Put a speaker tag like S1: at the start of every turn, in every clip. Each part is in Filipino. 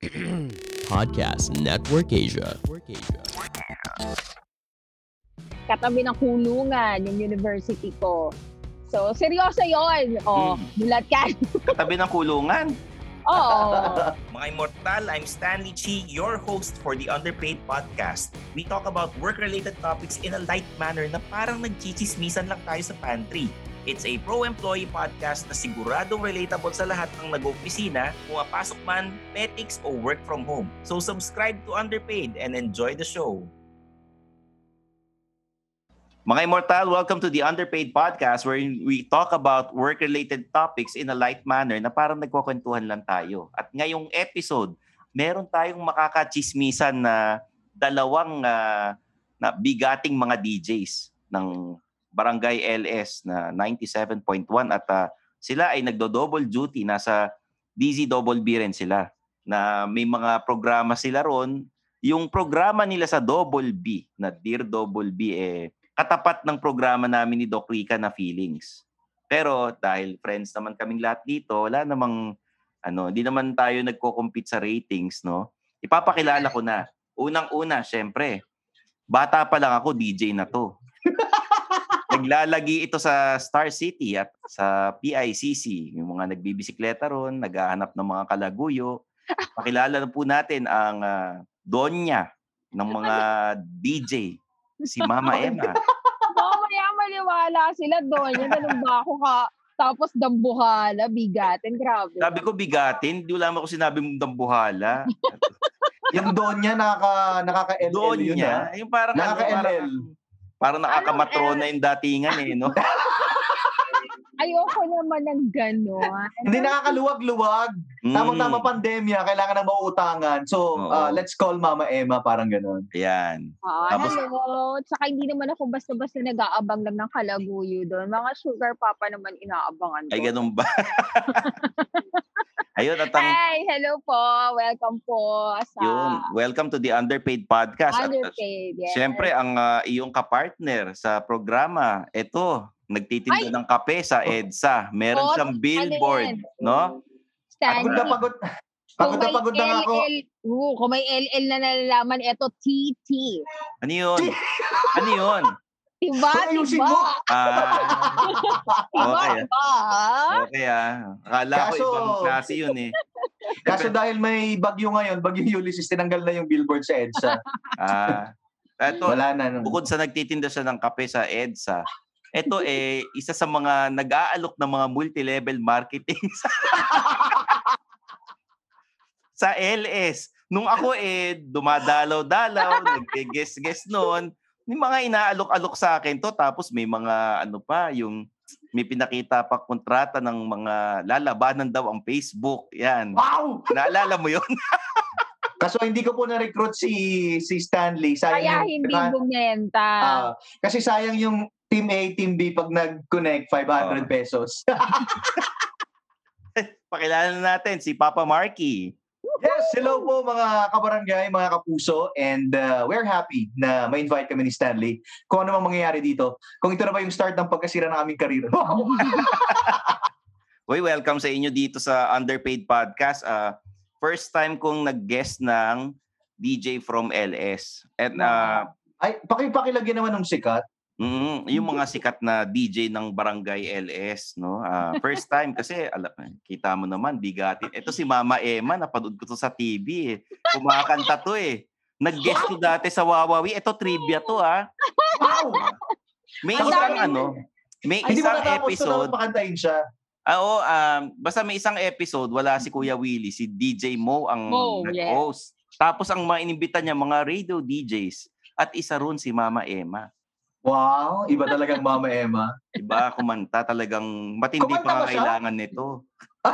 S1: Podcast Network Asia.
S2: Katabi ng kulungan yung university ko. So, seryoso yun. Mulat ka.
S3: Katabi ng kulungan.
S2: Oo.
S4: Mga Immortal, I'm Stanley Chi, your host for the Underpaid Podcast. We talk about work-related topics in a light manner na parang nagchichismisan lang tayo sa pantry. It's a pro-employee podcast na siguradong relatable sa lahat ng nag-opisina, pumapasok man, petics o work from home. So subscribe to Underpaid and enjoy the show.
S3: Mga Immortal, welcome to the Underpaid Podcast where we talk about work-related topics in a light manner na parang nagkukwentuhan lang tayo. At ngayong episode, meron tayong makakachismisan na dalawang na bigating mga DJs ng Barangay LS na 97.1 at sila ay nagdo-double duty. Nasa DZBB rin sila na may mga programa sila ron. Yung programa nila sa Double B na Dear Double B katapat ng programa namin ni Doc Rica na Feelings. Pero dahil friends naman kaming lahat dito, wala namang hindi naman tayo nagko-compete sa ratings, no? Ipapakilala ko na. Unang-una, syempre, bata pa lang ako, DJ na to. Naglalagi ito sa Star City at sa PICC. Yung mga nagbibisikleta ron, naghahanap ng mga kalaguyo. Pakilala na po natin ang donya ng mga DJ, si Mama Emma.
S2: Mamaya maliwala sila doon. Yan, ganun ba ako ka? Tapos dambuhala, bigatin. Grabe.
S3: Sabi ko bigatin, di wala mo ko sinabi mong dambuhala.
S5: Yung donya nakaka-LL
S3: Donya,
S5: yun
S3: yung parang
S5: nakaka-LL.
S3: Parang nakakamatrona yung datingan no?
S2: Ayoko naman ng gano'n.
S5: Hindi nakakaluwag-luwag. Tamang-tama pandemya, kailangan ng mauutangan. So, let's call Mama Emma, parang gano'n.
S3: Ayan.
S2: Tapos, hello. Tsaka hindi naman ako basta-basta nag-aabang lang ng kalaguyo doon. Mga sugar papa naman inaabangan doon.
S3: Ay, ganun ba? Ayun,
S2: Hi, hello po. Welcome po sa
S3: welcome to the Underpaid Podcast.
S2: Underpaid, yes.
S3: Siyempre, ang iyong kapartner sa programa, ito, nagtitinda ng kape sa EDSA. Meron siyang billboard, no?
S2: Stanley.
S5: Pagod na ako.
S2: Kung may LL na nalalaman, ito TT.
S3: Ano yun?
S2: Tiba.
S3: Okay. Okay Akala ko ibang klase yun eh.
S5: Kaso dahil may bagyo ngayon, Bagyo Ulysses, tinanggal na yung billboard sa EDSA.
S3: Wala na. Bukod sa nagtitinda siya ng kape sa EDSA, ito isa sa mga nag-aalok ng mga multi-level marketing sa LS. Nung ako dumadalaw-dalaw, nag-guess noon, may mga inaalok-alok sa akin to, tapos may mga yung may pinakita pa kontrata ng mga lalabanan daw ang Facebook. Yan.
S5: Wow!
S3: Naalala mo yun?
S5: Kaso hindi ko po na-recruit si Stanley.
S2: Kaya hindi bumenta.
S5: Kasi sayang yung Team A, Team B pag nag-connect, 500 pesos.
S3: Pakilala natin si Papa Marky.
S5: Yes, hello po mga kabarangay, mga kapuso, and we're happy na ma-invite kami ni Stanley. Kung ano mang mangyayari dito, kung ito na ba yung start ng pagkasira ng aming karir.
S3: Welcome sa inyo dito sa Underpaid Podcast. First time kong nag-guest ng DJ from LS. At
S5: pakilagyan naman ng sikat.
S3: Yung mga sikat na DJ ng Barangay LS, no? First time kasi kita mo naman bigatin. Ito si Mama Emma, napanood ko to sa TV Kumakanta to Nag-guest to dati sa Wawawi. Ito trivia to
S5: Wow!
S3: May isang may isang episode.
S5: Pakantahin siya.
S3: Basta may isang episode wala si Kuya Willie, si DJ Mo ang nag-host. Tapos ang mga inimbita niya mga radio DJs at isa ron si Mama Emma.
S5: Wow, iba talagang Mama Emma.
S3: Iba kumanta, talagang matindi pa kailangan nito.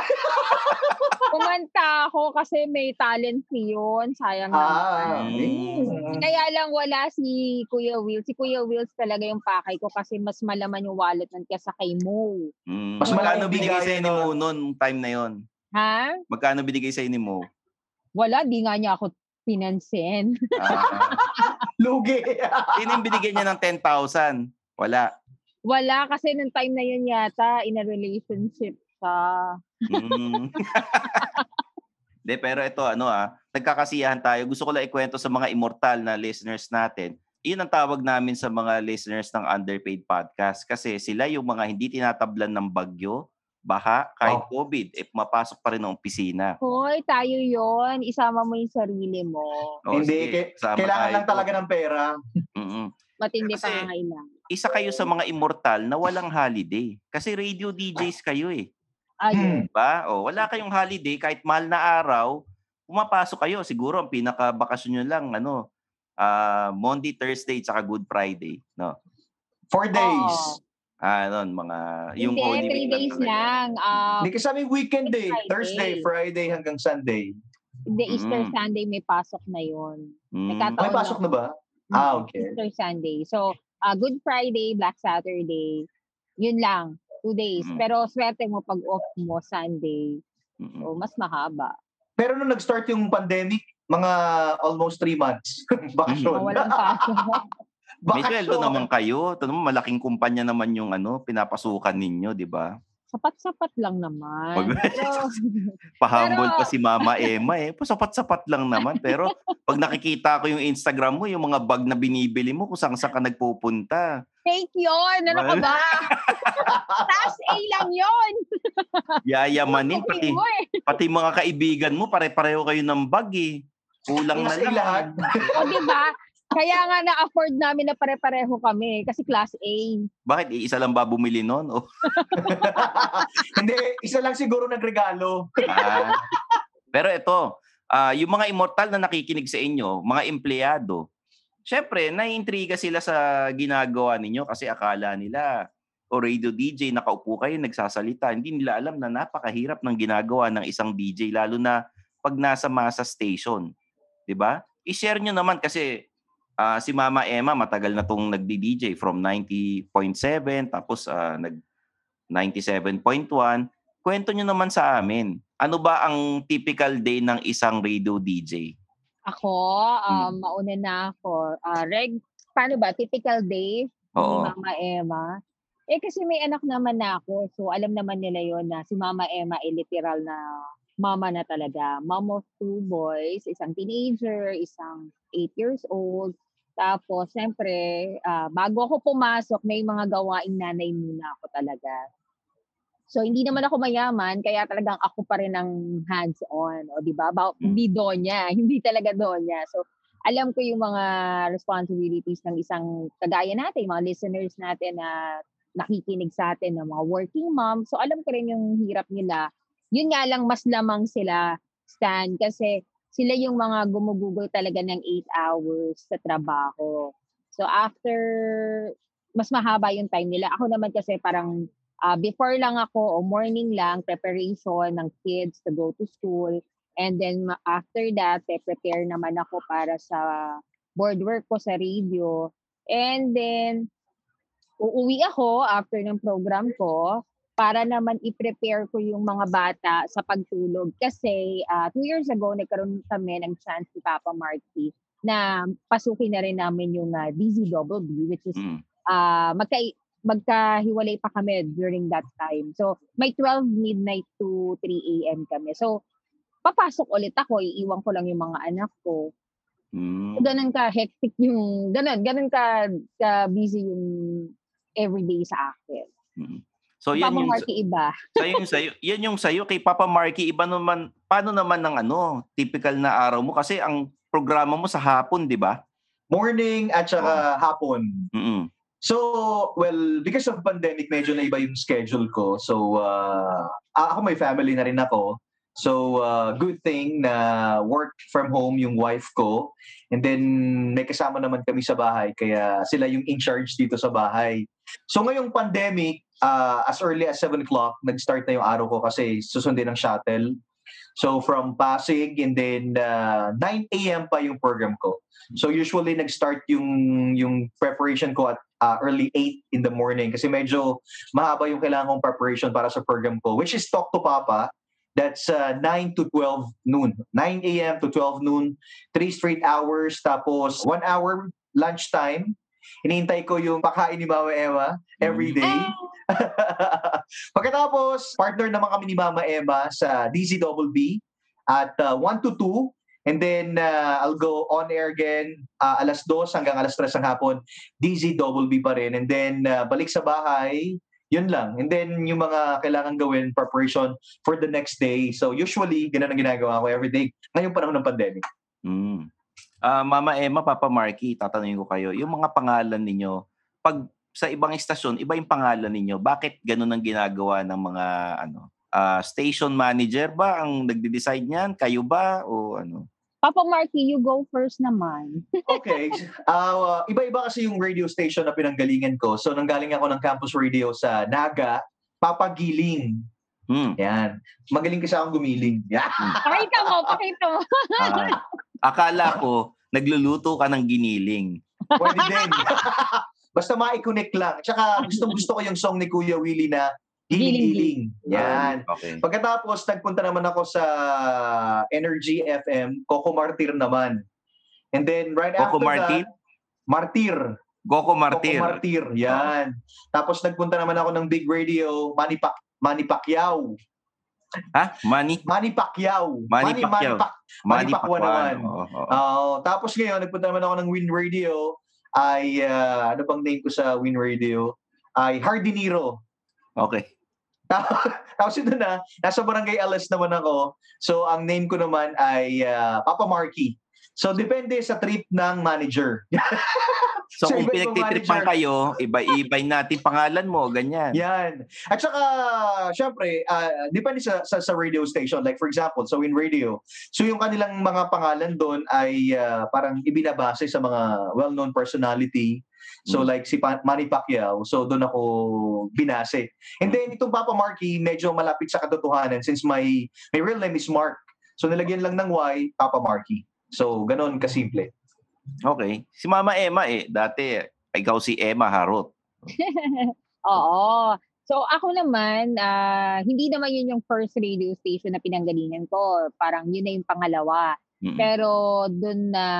S2: Kumanta ako kasi may talent yun. Sayang naman. Kaya lang wala si Kuya Will. Si Kuya Wills talaga yung pakay ko kasi mas malaman yung wallet nun kesa kay Mo.
S3: Mas magkano binigay sa'yo ni Mo noon time na yon?
S2: Ha?
S3: Magkano binigay sa'yo ni Mo?
S2: Wala, di nga niya ako pinansin.
S5: Lugi.
S3: Sino yung binigyan niya ng 10,000? Wala.
S2: Wala kasi nung time na yun yata in a relationship sa
S3: Pero ito, nagkakasiyahan tayo. Gusto ko lang ikwento sa mga immortal na listeners natin. Iyon ang tawag namin sa mga listeners ng Underpaid Podcast kasi sila yung mga hindi tinatablan ng bagyo, baha, kahit COVID, mapasok pa rin ng opisina.
S2: Hoy, tayo yon. Isama mo yung sarili mo.
S5: Hindi, kailangan lang talaga ng pera.
S2: Matindi
S3: Kasi,
S2: pa nga.
S3: Isa kayo sa mga immortal na walang holiday. Kasi radio DJs kayo eh.
S2: Ayun.
S3: Diba? Wala kayong holiday, kahit mahal na araw, pumapasok kayo. Siguro ang pinaka-bakasyon nyo lang, Monday, Thursday, tsaka Good Friday. No?
S5: 4 days.
S3: Yung
S2: hindi,
S3: Holy
S2: 3 days lang.
S5: Hindi kasama yung weekend day.
S2: Friday.
S5: Thursday, Friday hanggang Sunday.
S2: Hindi, Easter Sunday may pasok na yun.
S5: May pasok na ba? Okay.
S2: Easter Sunday. So, Good Friday, Black Saturday, yun lang. 2 days. Pero swerte mo pag off mo Sunday. So, mas mahaba.
S5: Pero nung nag-start yung pandemic, mga almost 3 months. Bakasyon.
S2: Walang pasok.
S3: May sweldo naman kayo. Ito naman, malaking kumpanya naman yung pinapasukan ninyo, di ba?
S2: Sapat-sapat lang naman.
S3: Pahambol pa si Mama Emma Sapat-sapat lang naman. Pero pag nakikita ko yung Instagram mo, yung mga bag na binibili mo, kung saan ka nagpupunta.
S2: Fake yun! Ano ka ba? Taas A lang yun!
S3: Yayamanin. Pati mga kaibigan mo, pare-pareho kayo ng bag eh. Kulang na lang.
S5: Lahat.
S2: O diba? Kaya nga na-afford namin na pare-pareho kami kasi class A.
S3: Bakit? Isa lang ba bumili nun?
S5: Hindi, isa lang siguro nagregalo.
S3: Pero ito, yung mga immortal na nakikinig sa inyo, mga empleyado, syempre, naiintriga sila sa ginagawa ninyo kasi akala nila, radio DJ, nakaupo kayo, nagsasalita. Hindi nila alam na napakahirap ng ginagawa ng isang DJ, lalo na pag nasa masa station. Diba? I-share nyo naman kasi si Mama Emma matagal na tong nagdi-DJ from 90.7 tapos nag 97.1. Kwento nyo naman sa amin. Ano ba ang typical day ng isang radio DJ?
S2: Ako, mauna na ako. Paano ba? Typical day ni Mama Emma? Kasi may anak naman na ako. So alam naman nila yon na si Mama Emma ay literal na mama na talaga. Mom of 2 boys, isang teenager, isang 8 years old. Tapos, siyempre, bago ako pumasok, may mga gawaing nanay muna ako talaga. So, hindi naman ako mayaman, kaya talagang ako pa rin ang hands-on. O, di ba? Hindi donya. Hindi talaga donya. So, alam ko yung mga responsibilities ng isang kagaya natin, mga listeners natin na nakikinig sa atin, ng mga working mom. So, alam ko rin yung hirap nila. Yun nga lang, mas lamang sila, Stan, kasi sila yung mga gumugugol talaga ng 8 hours sa trabaho. So after, mas mahaba yung time nila. Ako naman kasi parang before lang ako o morning lang, preparation ng kids to go to school. And then after that, prepare naman ako para sa board work ko sa radio. And then, uuwi ako after ng program ko para naman i-prepare ko yung mga bata sa pagtulog. Kasi 2 years ago, nagkaroon kami ng chance si Papa Marky na pasukin na rin namin yung DZBB, which is magkahiwalay pa kami during that time. So, may 12 midnight to 3 a.m. kami. So, papasok ulit ako, iiwan ko lang yung mga anak ko. Ganun ka hectic yung, ganun ka busy yung everyday sa akin.
S3: So yan
S2: Papa Marky iba.
S3: Yan yung sayo kay Papa Marky iba naman. Paano naman ng typical na araw mo kasi ang programa mo sa hapon, 'di ba?
S5: Morning at saka hapon. So, well, because of pandemic medyo na iba yung schedule ko. So, ako may family na rin ako. So, good thing na work from home yung wife ko. And then, may kasama naman kami sa bahay. Kaya sila yung in charge dito sa bahay. So, ngayong pandemic, as early as 7 o'clock, nag-start na yung araw ko kasi susundin ng shuttle. So, from Pasig and then 9 a.m. pa yung program ko. So, usually nag-start yung preparation ko at early 8 in the morning kasi medyo mahaba yung kailangan kong preparation para sa program ko, which is Talk to Papa. That's 9 to 12 noon. 9 a.m. to 12 noon. 3 straight hours. Tapos 1 hour lunchtime. Hinihintay ko yung pakain ni Mama Emma every day. Pagkatapos, partner naman kami ni Mama Emma sa DZBB. at 1 to 2. And then I'll go on air again 2:00 hanggang 3:00 ng hapon. DZBB pa rin. And then balik sa bahay, yun lang. And then yung mga kailangan gawin, preparation for the next day. So usually, ganun ang ginagawa ko every day ngayong panahon ng pandemic.
S3: Mama Emma, Papa Marky, tatanungin ko kayo, yung mga pangalan ninyo, pag sa ibang istasyon, iba yung pangalan ninyo. Bakit ganun ang ginagawa ng mga station manager ba ang nagde-decide niyan? Kayo ba o ano?
S2: Papa Marky, you go first naman.
S5: Okay. Iba-iba kasi yung radio station na pinanggalingan ko. So, nanggaling ako ng campus radio sa Naga, Papa Giling. Yan. Magaling kasi akong gumiling. Yeah.
S2: Pakita mo.
S3: Akala ko, nagluluto ka ng giniling.
S5: Pwede din. Basta ma-connect lang. Tsaka gusto ko yung song ni Kuya Willie na Giling-giling. Yan.
S3: Okay.
S5: Pagkatapos, nagpunta naman ako sa Energy FM, Coco Martir naman. And then, right
S3: Coco
S5: after
S3: Martir?
S5: that, Martir.
S3: Coco Martir.
S5: Coco Martir, yan. Tapos, nagpunta naman ako ng Big Radio, Manny Pacquiao.
S3: Ha? Manny
S5: Pacquiao.
S3: Manny Pacquiao
S5: naman. Tapos ngayon, nagpunta naman ako ng Win Radio, ay, ano bang name ko sa Win Radio? Ay Hardy Nero.
S3: Okay.
S5: Tapos yun na, nasa Barangay LS naman ako. So, ang name ko naman ay Papa Marky. So, depende sa trip ng manager.
S3: So, kung pinagtitripan kayo, iba-ibay natin pangalan mo, ganyan.
S5: Yan. At saka, syempre, depende sa radio station. Like, for example, so in radio, so yung kanilang mga pangalan doon ay parang ibinabase sa mga well-known personality. So like si Manny Pacquiao, so doon ako binase. And then itong Papa Marky, medyo malapit sa katotohanan since my real name is Mark. So nilagyan lang ng Y, Papa Marky. So ganon kasimple.
S3: Okay. Si Mama Emma dati ikaw si Emma Harot.
S2: Oo. So ako naman, hindi naman yun yung first radio station na pinanggalingan ko. Parang yun na yung pangalawa. Mm-hmm. Pero doon na,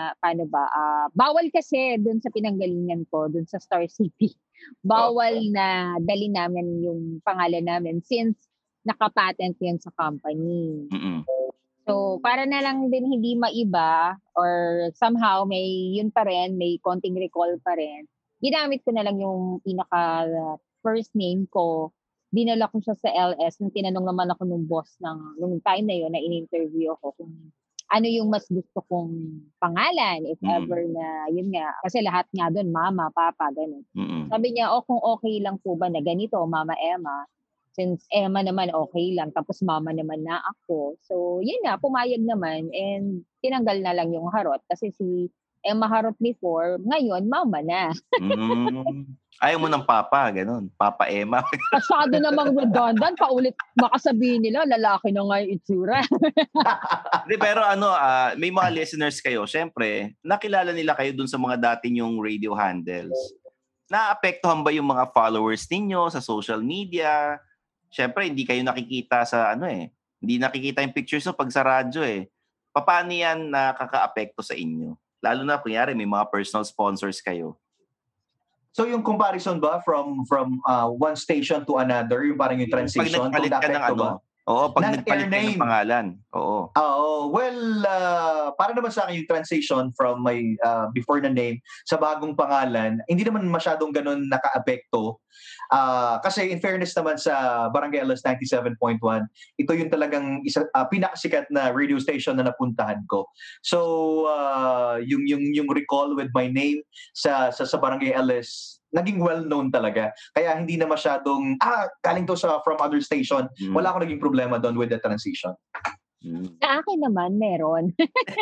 S2: bawal kasi doon sa pinanggalingan ko, doon sa Star City. Bawal na dali namin yung pangalan namin since nakapatent yun sa company.
S3: Mm-hmm.
S2: So, para na lang din hindi maiba or somehow may yun pa rin, may konting recall pa rin. Ginamit ko na lang yung pinaka first name ko. Dinala ko siya sa LS nung tinanong naman ako nung boss nung time na yun na in-interview ako kung ano yung mas gusto kong pangalan, if ever na, yun nga. Kasi lahat nga doon, mama, papa, gano'n. Sabi niya, kung okay lang po ba na ganito, Mama Emma, since Emma naman okay lang, tapos mama naman na ako. So, yun nga, pumayag naman, and tinanggal na lang yung Harot. Kasi si Emma Harot before, ngayon, mama na.
S3: Ayaw mo ng papa, ganun. Papa Emma.
S2: Masyado namang redundant. Paulit, makasabihin nila, lalaki na nga yung itsura.
S3: Pero may mga listeners kayo, syempre, nakilala nila kayo dun sa mga dati nyong radio handles. Naapektuhan ba yung mga followers ninyo sa social media? Syempre, hindi kayo nakikita sa hindi nakikita yung pictures pag sa radyo Paano yan nakaka-apekto sa inyo? Lalo na, kunyari, may mga personal sponsors kayo.
S5: So yung comparison ba from one station to another, yung parang yung transition?
S3: Pag nagpalit ka ng pag nagpalit ka ng pangalan. Oo.
S5: Well, para naman sa akin yung transition from my before na name sa bagong pangalan, hindi naman masyadong ganun naka-apekto. Kasi in fairness naman sa Barangay LS 97.1, ito yung talagang pinakasikat na radio station na napuntahan ko. So yung recall with my name sa Barangay LS naging well-known talaga. Kaya hindi na masyadong, galing to from other station. Wala akong naging problema doon with the transition.
S2: Sa akin naman, meron.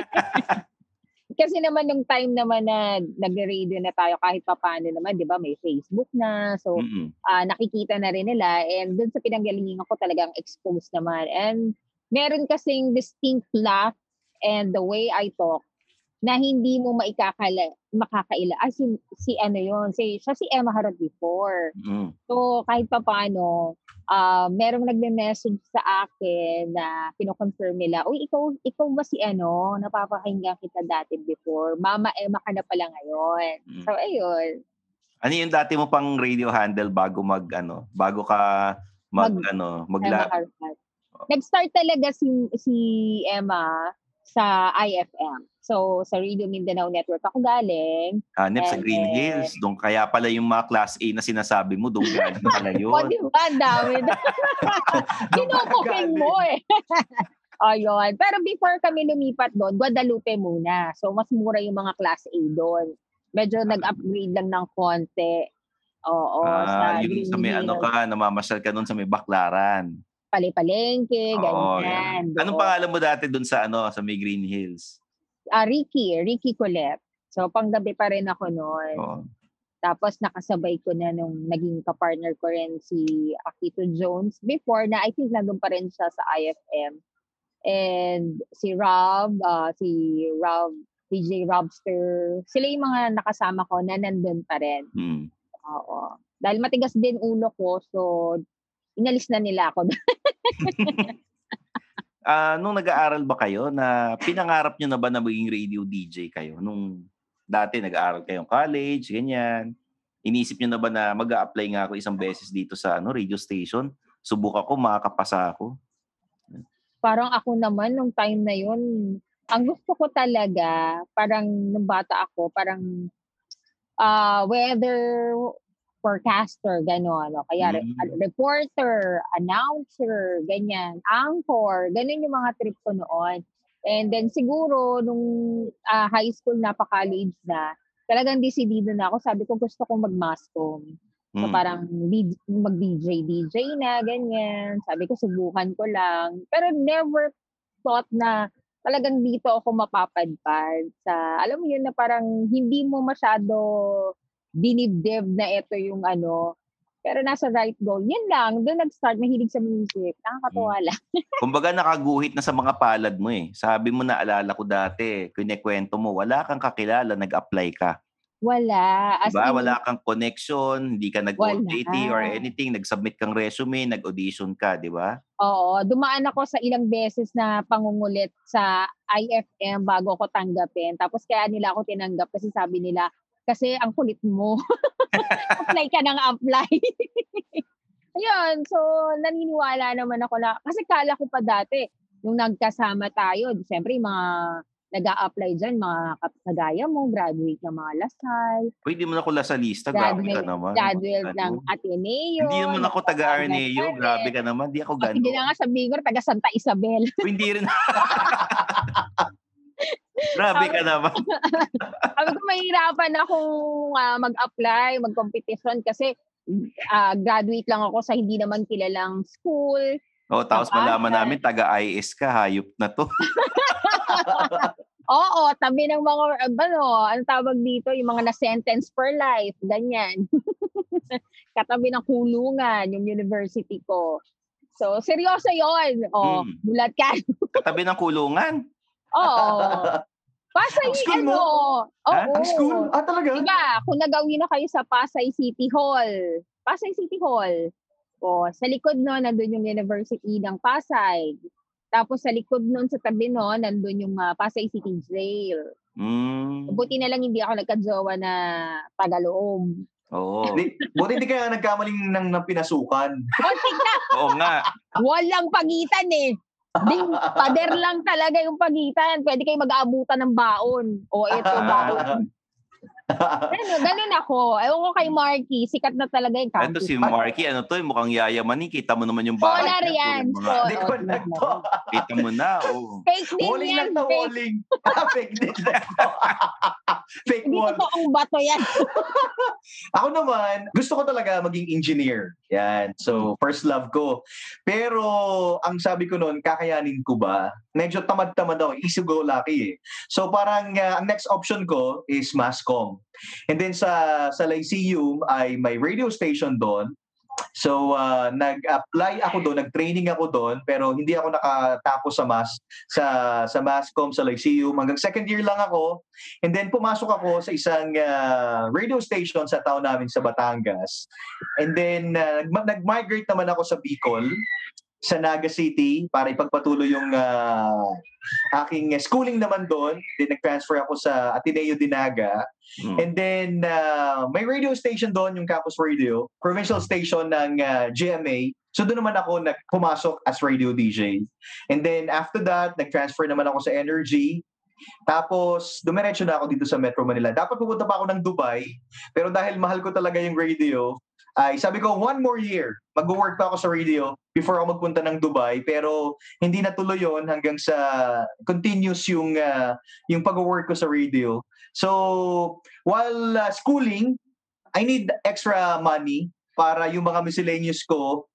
S2: Kasi naman nung time naman na nag-radio na tayo kahit papaano naman, di ba, may Facebook na. So, nakikita na rin nila. And doon sa pinanggalingan ko talagang exposed naman. And meron kasing distinct laugh and the way I talk na hindi mo makakaila. Siya si Emma Harot before. So, kahit pa paano, merong nagme-message sa akin na kino-confirm nila, uy, ikaw ba si napapakinggan kita dati before? Mama Emma ka na pala ngayon. So, ayun.
S3: Ano yung dati mo pang radio handle bago bago ka
S2: Nag-start talaga si Emma sa IFM. So, sa Radio Mindanao Network ako galing.
S3: Hanep sa Green Hills. Doon kaya pala yung mga Class A na sinasabi mo, doon galing pala yun.
S2: O, di ba? Dami. Kinukuking mo eh. Ayun. Pero before kami lumipat doon, Guadalupe muna. So, mas mura yung mga Class A doon. Medyo nag-upgrade lang ng konti. Oo.
S3: Yung sa may namamasyal ka doon sa may Baclaran.
S2: Palengke, ganyan.
S3: Anong pangalan mo dati doon sa may Green Hills?
S2: Ricky Colette. So, panggabi pa rin ako noon.
S3: Oh.
S2: Tapos, nakasabay ko na nung naging kapartner ko rin si Akito Jones before na I think nandun pa rin siya sa IFM. And si Rob, DJ Robster, sila yung mga nakasama ko na nandun pa rin. Oo. Dahil matigas din ulo ko, so inalis na nila ako.
S3: Nung nag-aaral ba kayo, na pinangarap nyo na ba na maging radio DJ kayo? Nung dati nag-aaral kayong college, ganyan. Inisip nyo na ba na mag-a-apply nga ako isang beses dito sa radio station? Subuk ako, makakapasa ako.
S2: Parang ako naman, nung time na yun, ang gusto ko talaga, parang nung bata ako, parang weather forecaster, gano'n. Kaya reporter, announcer, ganyan, anchor, ganun yung mga trip ko noon. And then siguro, nung high school na pa-college na, talagang decidido na ako. Sabi ko, gusto kong mag-mass-com. So parang mag-DJ na, ganyan. Sabi ko, subukan ko lang. Pero never thought na talagang dito ako mapapadpad. Alam mo yun na parang hindi mo masyado dinibdib na ito yung pero nasa right goal. Yun lang, doon nag-start, mahilig sa music. Nakakatuwa lang.
S3: Kumbaga nakaguhit na sa mga palad mo eh. Sabi mo, naalala ko dati, kinikwento mo, wala kang kakilala, nag-apply ka.
S2: Wala.
S3: Diba? Wala kang connection, hindi ka nag-OJT or anything, nag-submit kang resume, nag-audition ka, di ba? Oo.
S2: Dumaan ako sa ilang beses na pangungulit sa IFM bago ako tanggapin. Tapos kaya nila ako tinanggap kasi sabi nila, kasi ang kulit mo. Apply ka ng apply. Ayun. So, naniniwala naman ako na, kasi kala ko pa dati, nung nagkasama tayo, siyempre mga nag-a-apply dyan, mga kagaya mo, graduate ng mga Lasal.
S3: Pwede mo na ako Lasalista, grabe ka naman.
S2: Graduate ng Ateneo.
S3: Hindi naman ako taga-Arneo, grabe ka naman, di ako gano'n.
S2: Hindi na nga sabihin ko, taga Santa Isabel.
S3: Hindi rin. Grabe ka naman.
S2: Sabi ko, mahirapan akong mag-apply, mag-competition kasi graduate lang ako sa hindi naman kilalang school.
S3: Tapos malaman namin, taga-IS ka, hayop na to.
S2: Oo, tabi ng mga, ano tawag dito, yung mga na-sentence for life, ganyan. Katabi ng kulungan, yung university ko. So, seryoso yun. Bulat ka.
S3: Katabi ng kulungan?
S2: Oo. Pasay,
S5: school mo?
S2: Oo.
S5: Ang school? Talaga?
S2: Diba, kung nagawin na kayo sa Pasay City Hall. Pasay City Hall. Sa likod nun, nandun yung University ng Pasay. Tapos sa likod nun, sa tabi nun, nandun yung Pasay City Jail. Buti na lang hindi ako nagka-jowa na tagaloob.
S3: Oo.
S5: Buti hindi kaya nagkamaling ng pinasukan.
S3: Oo nga.
S2: Walang pagitan eh. Pader lang talaga yung pagitan. Pwede kayo mag-aabutan ng baon. Ito baon. Ganun ako. Ewan ko kay Marky. Sikat na talaga yung campus.
S3: Ito si Marky. Mukhang yayaman. Kita mo naman yung bahay.
S2: Solar yan.
S3: Kita mo na.
S2: Fake din
S5: walling
S2: yan.
S5: Lang walling. Fake din lang to. Fake wall.
S2: Hindi totoong bato yan.
S5: Ako naman, gusto ko talaga maging engineer. Yan. So, first love ko. Pero, ang sabi ko noon, kakayanin ko ba? Medyo tamad-tamad ako. Easy go lucky eh. So, parang ang next option ko is mass-comm. And then sa Lyceum ay may radio station doon. So, nag-apply ako doon, nag-training ako doon, pero hindi ako nakatapos sa mass-comm sa Lyceum. Hanggang second year lang ako. And then pumasok ako sa isang radio station sa town namin sa Batangas. And then nag-migrate naman ako sa Bicol, sa Naga City, para ipagpatuloy yung aking schooling naman doon. Then nag-transfer ako sa Ateneo de Naga. And then may radio station doon, yung Campus Radio, provincial station ng GMA, So doon naman ako pumasok as radio DJ. And then after that, nag-transfer naman ako sa Energy. Tapos, dumiretso na ako dito sa Metro Manila. Dapat pupunta pa ako ng Dubai, pero dahil mahal ko talaga yung radio, ay sabi ko, 1 more year, mag-work pa ako sa radio before ako magpunta ng Dubai. Pero hindi natuloy yon hanggang sa continuous yung pag-work ko sa radio. So, while schooling, I need extra money para yung mga miscellaneous ko.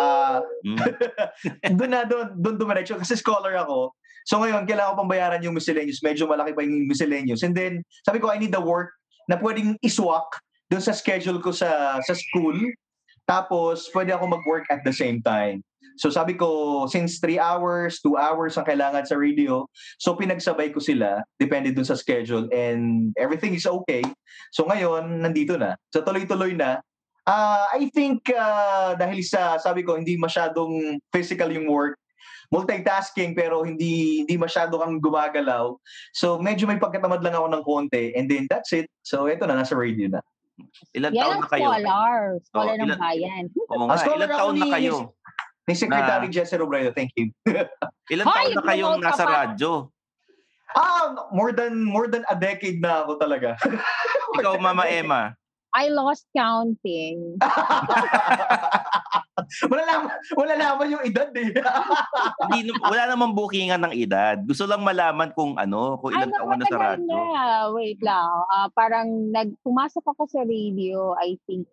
S5: Doon dumiretso kasi scholar ako. So ngayon, kailangan ko pang bayaran yung miscellaneous. Medyo malaki pa yung miscellaneous. And then, sabi ko, I need the work na pwedeng iswak doon sa schedule ko sa school. Tapos, pwede ako mag-work at the same time. So sabi ko, since 3 hours, 2 hours ang kailangan sa radio, so pinagsabay ko sila, depende doon sa schedule. And everything is okay. So ngayon, nandito na. So tuloy-tuloy na. I think, dahil sabi ko, hindi masyadong physical yung work, multitasking pero hindi masyado kang gumagalaw. So medyo may pagkatamad lang ako ng konti and then that's it. So eto na, nasa radio na.
S3: Ilan taon na kayo?
S2: Scholar ng bayan.
S3: Oo nga, ilan taon na kayo?
S5: Ni Secretary Jesse Robredo, thank you.
S3: Ilan taon na kayong nasa radyo?
S5: More than a decade na ako talaga.
S3: Ikaw, Mama Emma?
S2: I lost counting.
S5: Wala naman yung edad eh.
S3: Wala namang bookingan ng edad. Gusto lang malaman kung ilang taon na sa radyo.
S2: Wait lang. Parang pumasok ako sa radio, I think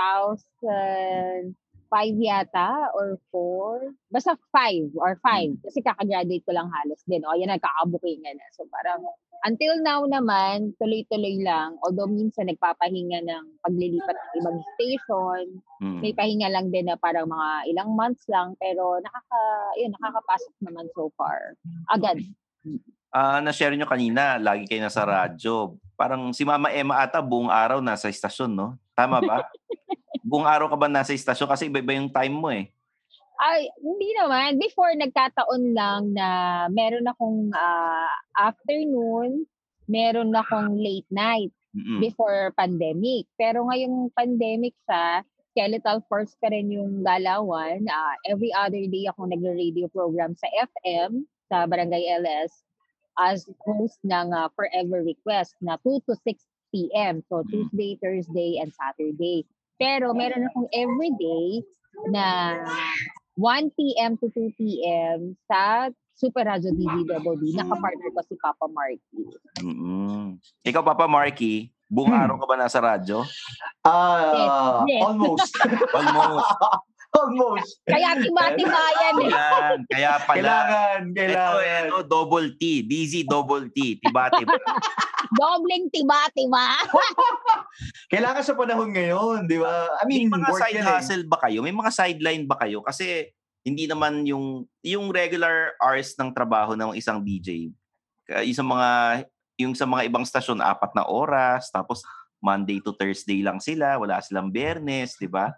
S2: 2005 yata or 4. Basta 5 or 5. Kasi kakagraduate ko lang halos din. Yan, nagkakabukingan na. So parang until now naman, tuloy-tuloy lang. Although minsan nagpapahinga ng paglilipat ng ibang station. May pahinga lang din na parang mga ilang months lang. Pero nakakapasok naman so far. Agad.
S3: Na-share nyo kanina, lagi kayo nasa radyo. Parang si Mama Emma ata buong araw nasa istasyon, no? Tama ba? Buong araw ka ba nasa istasyon? Kasi iba-iba yung time mo eh.
S2: Ay, hindi naman. Before, nagkataon lang na meron akong afternoon, meron akong late night before pandemic. Pero ngayong pandemic skeletal force pa rin yung galawan. Every other day ako nagre-radio program sa FM, sa Barangay LS, as host ng Forever Request na 2 to 6 p.m. So, Tuesday, Thursday, and Saturday. Pero meron akong everyday na 1 p.m. to 2 p.m. sa Super Radyo DZWD. Nakapartner ko si Papa Marky.
S3: Ikaw, Papa Marky, buong araw ka ba nasa radyo?
S2: Yes.
S5: Almost. Almost.
S2: Kaya tiba-tibayan eh.
S3: Kaya pala.
S5: Kailangan.
S3: Ito, double T. DZ double T. Tiba-tiba.
S2: Dobleng tiba-tiba.
S5: Kailangan sa panahon ngayon, di ba? I mean,
S3: may mga side hustle
S5: eh.
S3: ba kayo? May mga sideline ba kayo? Kasi hindi naman yung regular hours ng trabaho ng isang DJ. Yung sa mga ibang stasyon, 4 na oras, tapos Monday to Thursday lang sila, wala silang Biyernes, di ba?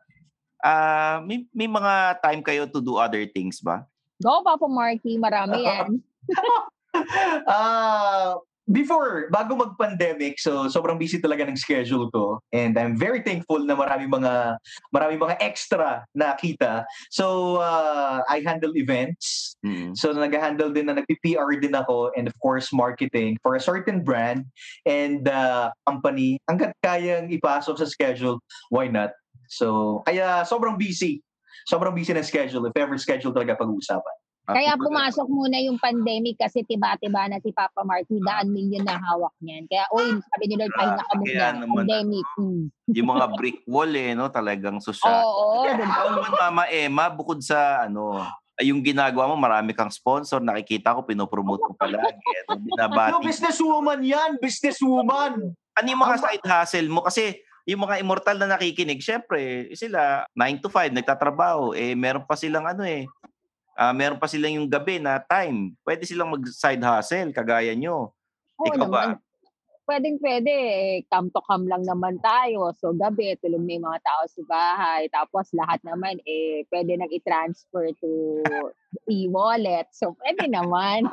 S3: May mga time kayo to do other things ba?
S2: Go, Papa Marky. Marami yan.
S5: Bago mag-pandemic, so sobrang busy talaga ng schedule ko. And I'm very thankful na marami mga extra na kita. So, I handle events. So, nag-handle din na nag-PR din ako. And of course, marketing for a certain brand and company. Hanggat kayang ipasok sa schedule, why not? So, kaya sobrang busy. Sobrang busy ng schedule. If ever schedule talaga pag-uusapan.
S2: Kaya pumasok muna yung pandemic kasi tiba-tiba na si Papa Marky, 100 million na hawak niyan. Kaya, sabi ni Lord, pahinga ka muna. Pandemic.
S3: Yung mga brick wall no? Talagang social.
S2: Oo.
S3: Mama Emma, bukod sa yung ginagawa mo, marami kang sponsor. Nakikita ko, pinopromote mo palagi. Binabati.
S5: Businesswoman yan! Businesswoman!
S3: Ano yung mga side hustle mo? Kasi yung mga immortal na nakikinig, syempre, sila 9 to 5 nagtatrabaho. Meron pa silang meron pa silang yung gabi na time. Pwede silang mag-side hustle, kagaya nyo. Ikaw ba?
S2: Pwede. Come to come lang naman tayo. So, gabi, tulong na yung mga tao sa bahay. Tapos, lahat naman, pwede nang i-transfer to e-wallet. So, pwede naman.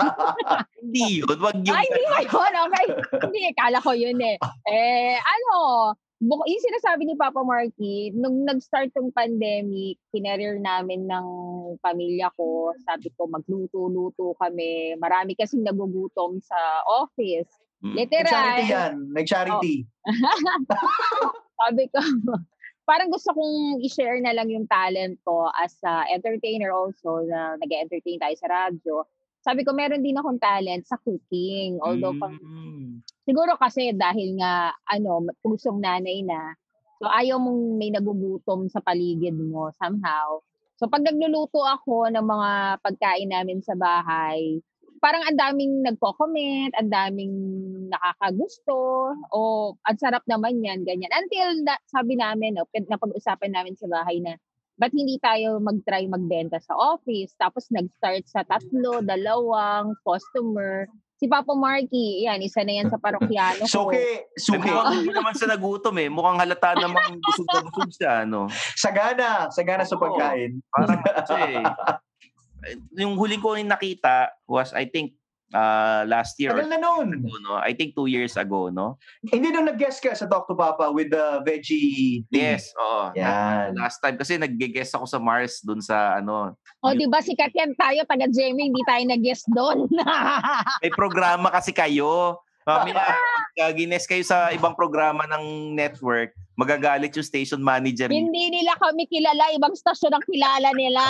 S3: Hindi yun. Wag yun.
S2: Ay, hindi ba yun? Okay. Hindi, kala ko yun yung sinasabi ni Papa Marky, nung nag-start yung pandemic, kinerir namin ng pamilya ko. Sabi ko, magluto-luto kami. Marami kasing nagugutom sa office. Literal.
S5: Nag-charity yan. Nag-charity.
S2: Sabi ko, parang gusto kong i-share na lang yung talent ko as a entertainer also, na nag-entertain tayo sa radyo. Sabi ko, meron din akong talent sa cooking. Although, siguro kasi dahil nga, pusong nanay na, so ayaw mong may nagugutom sa paligid mo somehow. So pag nagluluto ako ng mga pagkain namin sa bahay, parang ang daming nagko-comment, ang daming nakakagusto, o ang sarap naman yan, ganyan. Until sabi namin, napag-usapan namin sa bahay na, ba't hindi tayo mag-try magbenta sa office? Tapos nag-start sa 3, 2 customer. Si Papa Marky, yan, isa na yan sa parokyano ko.
S3: Suki. Hindi naman sa nagutom eh. Mukhang halata namang busog na busog siya,
S5: Sagana sa pagkain.
S3: Parang kasi, yung huling ko yung nakita was, I think, last year.
S5: Tagal na noon.
S3: I think 2 years ago, no?
S5: Hindi nung nag-guest ka sa Talk to Papa with the veggie thing.
S3: Yes, oo.
S5: Yan.
S3: Last time kasi nag-guest ako sa Mars dun sa
S2: di ba sikat yan tayo, taga Jamie, hindi tayo nag-guest doon.
S3: May programa kasi kayo. Mamaya, gines kayo sa ibang programa ng network, magagalit yung station manager.
S2: Hindi nila kami kilala, ibang stasyon ang kilala nila.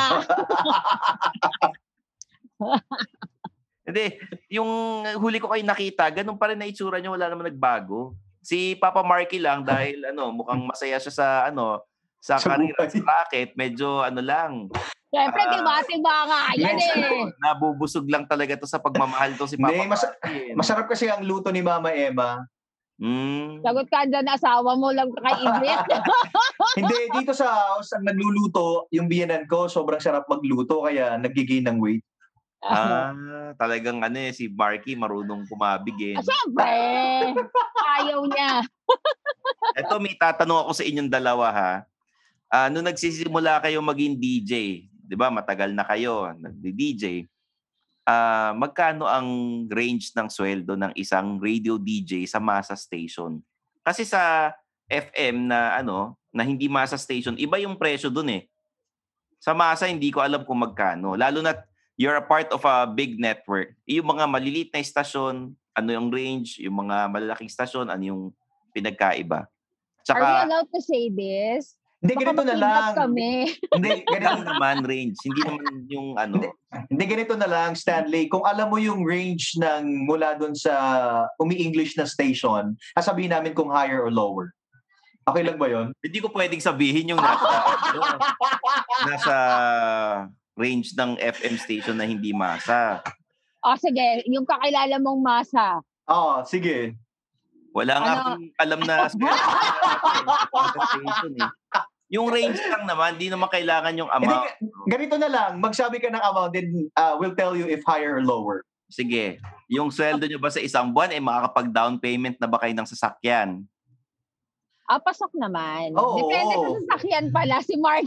S3: Hindi, yung huli ko kayo nakita, ganun pa rin na itsura nyo, wala naman nagbago. Si Papa Marky lang dahil mukhang masaya siya sa karera, sa racket, medyo lang.
S2: Siyempre, tiba nga yan
S3: Nabubusog lang talaga to sa pagmamahal to si Papa Marky.
S5: Masarap kasi ang luto ni Mama Emma.
S2: Sagot ka dyan, asawa mo lang kay-Ingrid.
S5: Hindi, dito sa house, ang nagluluto, yung biyanan ko, sobrang sarap magluto, kaya nag-gain ng weight.
S3: Talagang si Marky marunong kumabig eh.
S2: Siyempre, ayaw niya.
S3: Ito, may tatanong ako sa inyong dalawa ha. Nung nagsisimula kayo maging DJ, di ba matagal na kayo, nagdi-DJ, magkano ang range ng sweldo ng isang radio DJ sa masa station? Kasi sa FM na na hindi masa station, iba yung presyo dun eh. Sa masa, hindi ko alam kung magkano. Lalo na you're a part of a big network. Yung mga maliliit na estasyon, ano yung range? Yung mga malalaking estasyon, ano yung pinagkaiba?
S2: Are we allowed to say this?
S5: Hindi, ganito na lang.
S3: Hindi, ganito naman range. Hindi naman yung
S5: Hindi, ganito na lang, Stanley. Kung alam mo yung range ng mula dun sa umi-English na station, sasabihin namin kung higher or lower. Okay lang ba yun?
S3: Hindi ko pwedeng sabihin yung nasa range ng FM station na hindi masa.
S2: Sige. Yung kakilala mong masa.
S5: Sige.
S3: Wala nga akong alam na station eh. Yung range lang naman, di naman kailangan yung amount.
S5: Ganito na lang, magsabi ka ng amount, then we'll tell you if higher or lower.
S3: Sige. Yung sweldo nyo ba sa isang buwan, makakapag-down payment na ba kayo ng sasakyan?
S2: Pasok naman. Depende sa sasakyan pala, si Mark.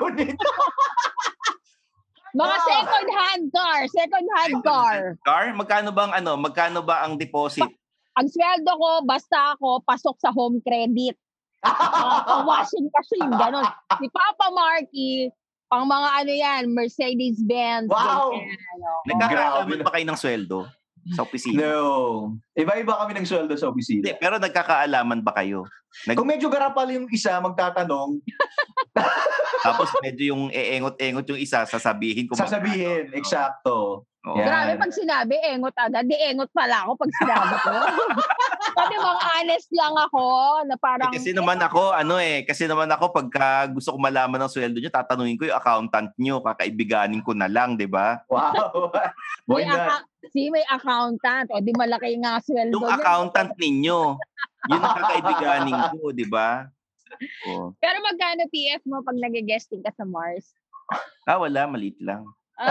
S2: Mga second-hand car.
S3: Magkano ba ang deposit?
S2: Ang sweldo ko, basta ako, pasok sa home credit. Washing machine, gano'n. Si Papa Marky, pang mga Mercedes-Benz.
S5: Wow!
S3: Nagkakaalaman ba kayo ng sweldo sa opisina?
S5: No. Iba-iba kami ng sweldo sa opisina.
S3: Hindi, pero nagkakaalaman ba kayo?
S5: Kung medyo garapal yung isa, magtatanong.
S3: Tapos medyo yung eengot-engot yung isa, sasabihin ko.
S5: Sasabihin, eksakto.
S2: Grabe, pag sinabi, engot agad. Di engot pala ako pag sinabi ko. Sabi, mga honest lang ako na parang...
S3: kasi naman ako, pagka gusto ko malaman ng sweldo nyo, tatanungin ko yung accountant nyo, kakaibiganin ko na lang, di ba?
S5: Wow!
S2: May accountant. O, di malaki nga sweldo.
S3: Yung accountant ninyo, yun ang kakaibiganin ko, di ba?
S2: Pero magkano TF mo pag nag-guesting ka sa Mars?
S3: Wala, maliit lang.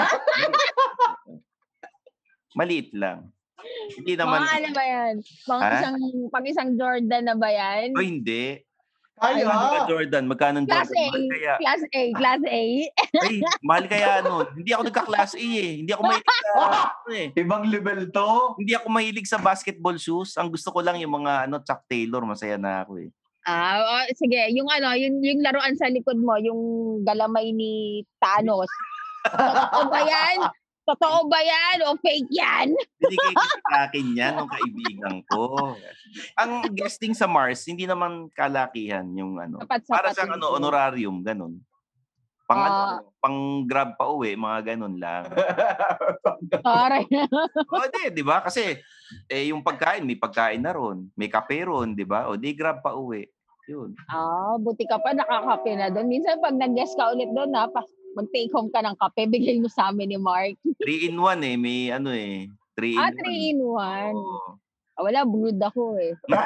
S3: Maliit lang. Hindi naman.
S2: Mga ba yan? Pang isang Jordan na ba yan?
S3: Hindi.
S5: Kaya.
S3: Jordan, magkano
S2: Class
S3: Jordan?
S2: Class A.
S3: Ay, mahal kaya Hindi ako nagka-class A eh. Hindi ako mahilig sa
S5: Ibang level to.
S3: Hindi ako mahilig sa basketball shoes. Ang gusto ko lang yung mga Chuck Taylor, masaya na ako eh.
S2: Sige, yung laruan sa likod mo, yung galamay ni Thanos. Totoo ba yan o fake yan?
S3: Hindi kayo sa akin yan ng kaibigan ko. Ang guesting sa Mars, hindi naman kalakihan yung para sa honorarium, ganun. Pang grab pa uwi, mga ganun lang.
S2: Aray.
S3: Di ba? Kasi yung pagkain, may pagkain na ron. May kape ron, di ba? O di grab pa uwi. Yun.
S2: Buti ka pa nakakape na doon. Minsan pag nag-guest ka ulit doon, mag-take home ka ng kape, bigay mo sa amin ni Mark.
S3: 3-in-1 may 3-in-1.
S2: 3-in-1. Wala, brood ako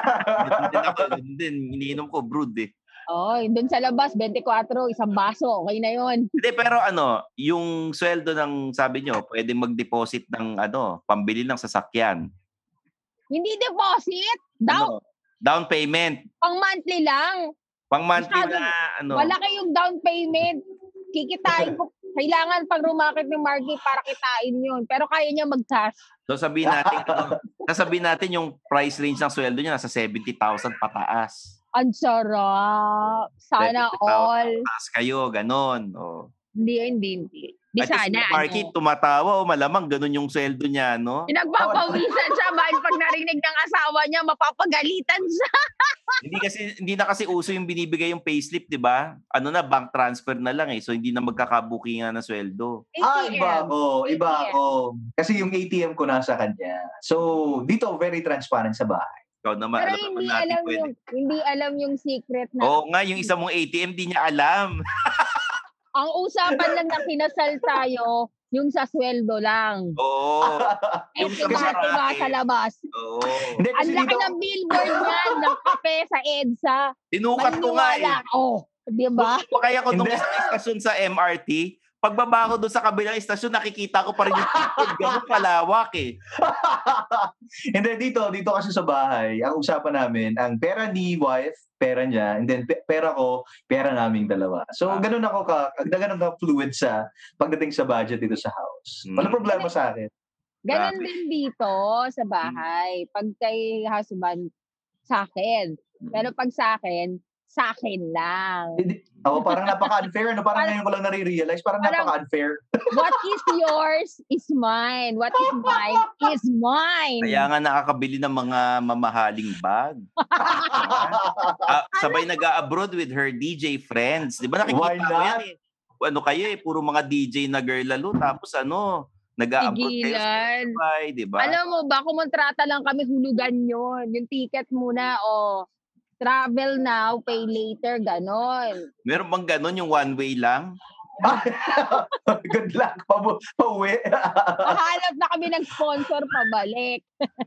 S3: Din, iniinom ko brood
S2: doon sa labas, 24, isang baso. Okay na yun.
S3: Hindi, pero yung sweldo ng, sabi nyo, pwede mag-deposit ng, pambili ng sasakyan.
S2: Hindi deposit.
S3: Down payment.
S2: Pang monthly lang.
S3: Pang monthly na,
S2: Wala kayong down payment. Kikitain ko. Kailangan pag rumakit ng Marky para kitain yun. Pero kaya niya mag-cash. So
S3: sabihin natin yung price range ng sweldo niya nasa 70,000 pataas.
S2: Ang sarap. Sana all.
S3: Taas kayo, ganon.
S2: Hindi. Di sana.
S3: Si Marky tumatawa, malamang ganon yung sweldo niya, no?
S2: Pinagpapawisan siya dahil pag narinig ng asawa niya, mapapagalitan siya.
S3: hindi na kasi uso yung binibigay yung payslip, di ba? Bank transfer na lang So hindi na magkakabukingan na sweldo.
S5: Iba ako. Kasi yung ATM ko nasa kanya. So dito, very transparent sa bahay.
S3: Naman,
S2: pero hindi alam yung secret na.
S3: Nga, yung isa mong ATM, di niya alam.
S2: Ang usapan lang na kinasal tayo, yung sa sweldo lang.
S3: Yung
S2: sa labas. Ang laki ng billboard niyan ng kape sa EDSA.
S3: Tinukat ko nga
S2: di ba?
S3: Kaya ko nung istasyon sa MRT, pagbaba ko doon sa kabilang istasyon, nakikita ko pa rin yung ganun kalawak
S5: Hindi, dito kasi sa bahay, ang usapan namin, ang pera ni wife, pera niya, and then pera ko, pera naming dalawa. So, ganun ka fluid sa pagdating sa budget dito sa house. Wala problema sa akin.
S2: Ganun din dito sa bahay. Pag kay husband, sa akin. Pero pag sa akin lang.
S5: Parang napaka-unfair. Parang ngayon ko lang nare-realize. Parang napaka-unfair.
S2: What is yours is mine. What is mine is mine.
S3: Kaya nga nakakabili ng mga mamahaling bag. Sabay nag-a-abroad with her DJ friends. Di ba nakikita ko yan puro mga DJ na girl lalo. Tapos nag-a-abroad kayo sa Dubai, di ba?
S2: Alam mo ba, kumontrata lang kami, hulugan yun. Yung ticket muna, travel now, pay later, ganon.
S3: Meron bang ganon yung one way lang?
S5: Good luck, pauwi.
S2: Mahanap na kami ng sponsor pabalik.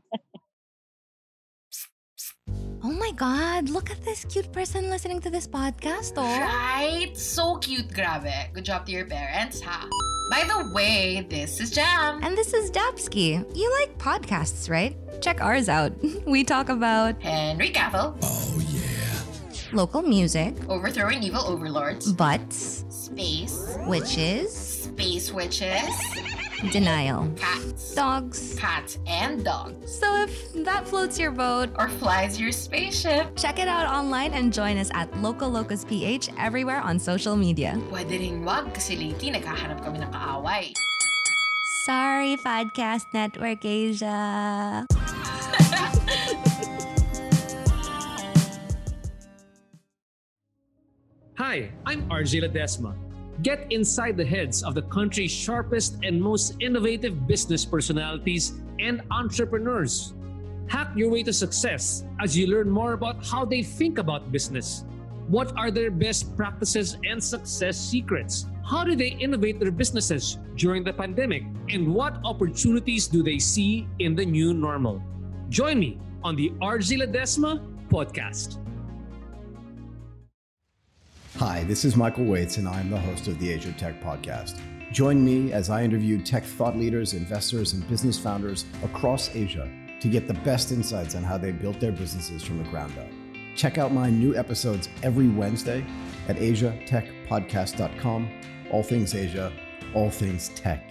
S6: Oh my God, look at this cute person listening to this podcast,
S7: Right? So cute, grabe. Good job to your parents, ha? By the way, this is Jam.
S6: And this is Dapsky. You like podcasts, right? Check ours out. We talk about
S7: Henry Cavill.
S1: Oh, yeah.
S6: Local music.
S7: Overthrowing evil overlords.
S6: Butts.
S7: Space.
S6: Witches.
S7: Space witches.
S6: Denial.
S7: Cats.
S6: Dogs.
S7: Cats and dogs.
S6: So if that floats your boat
S7: or flies your spaceship,
S6: check it out online and join us at Local Locus PH everywhere on social media.
S7: Pwede rin wag kasi lately naghahanap kami ng kaaway.
S6: Sorry, Podcast Network Asia.
S8: Hi, I'm RJ Ledesma. Get inside the heads of the country's sharpest and most innovative business personalities and entrepreneurs. Hack your way to success as you learn more about how they think about business. What are their best practices and success secrets? How do they innovate their businesses during the pandemic? And what opportunities do they see in the new normal? Join me on the RJ Ledesma podcast.
S9: Hi, this is Michael Waits, and I'm the host of the Asia Tech Podcast. Join me as I interview tech thought leaders, investors, and business founders across Asia to get the best insights on how they built their businesses from the ground up. Check out my new episodes every Wednesday at asiatechpodcast.com. All things Asia, all things tech.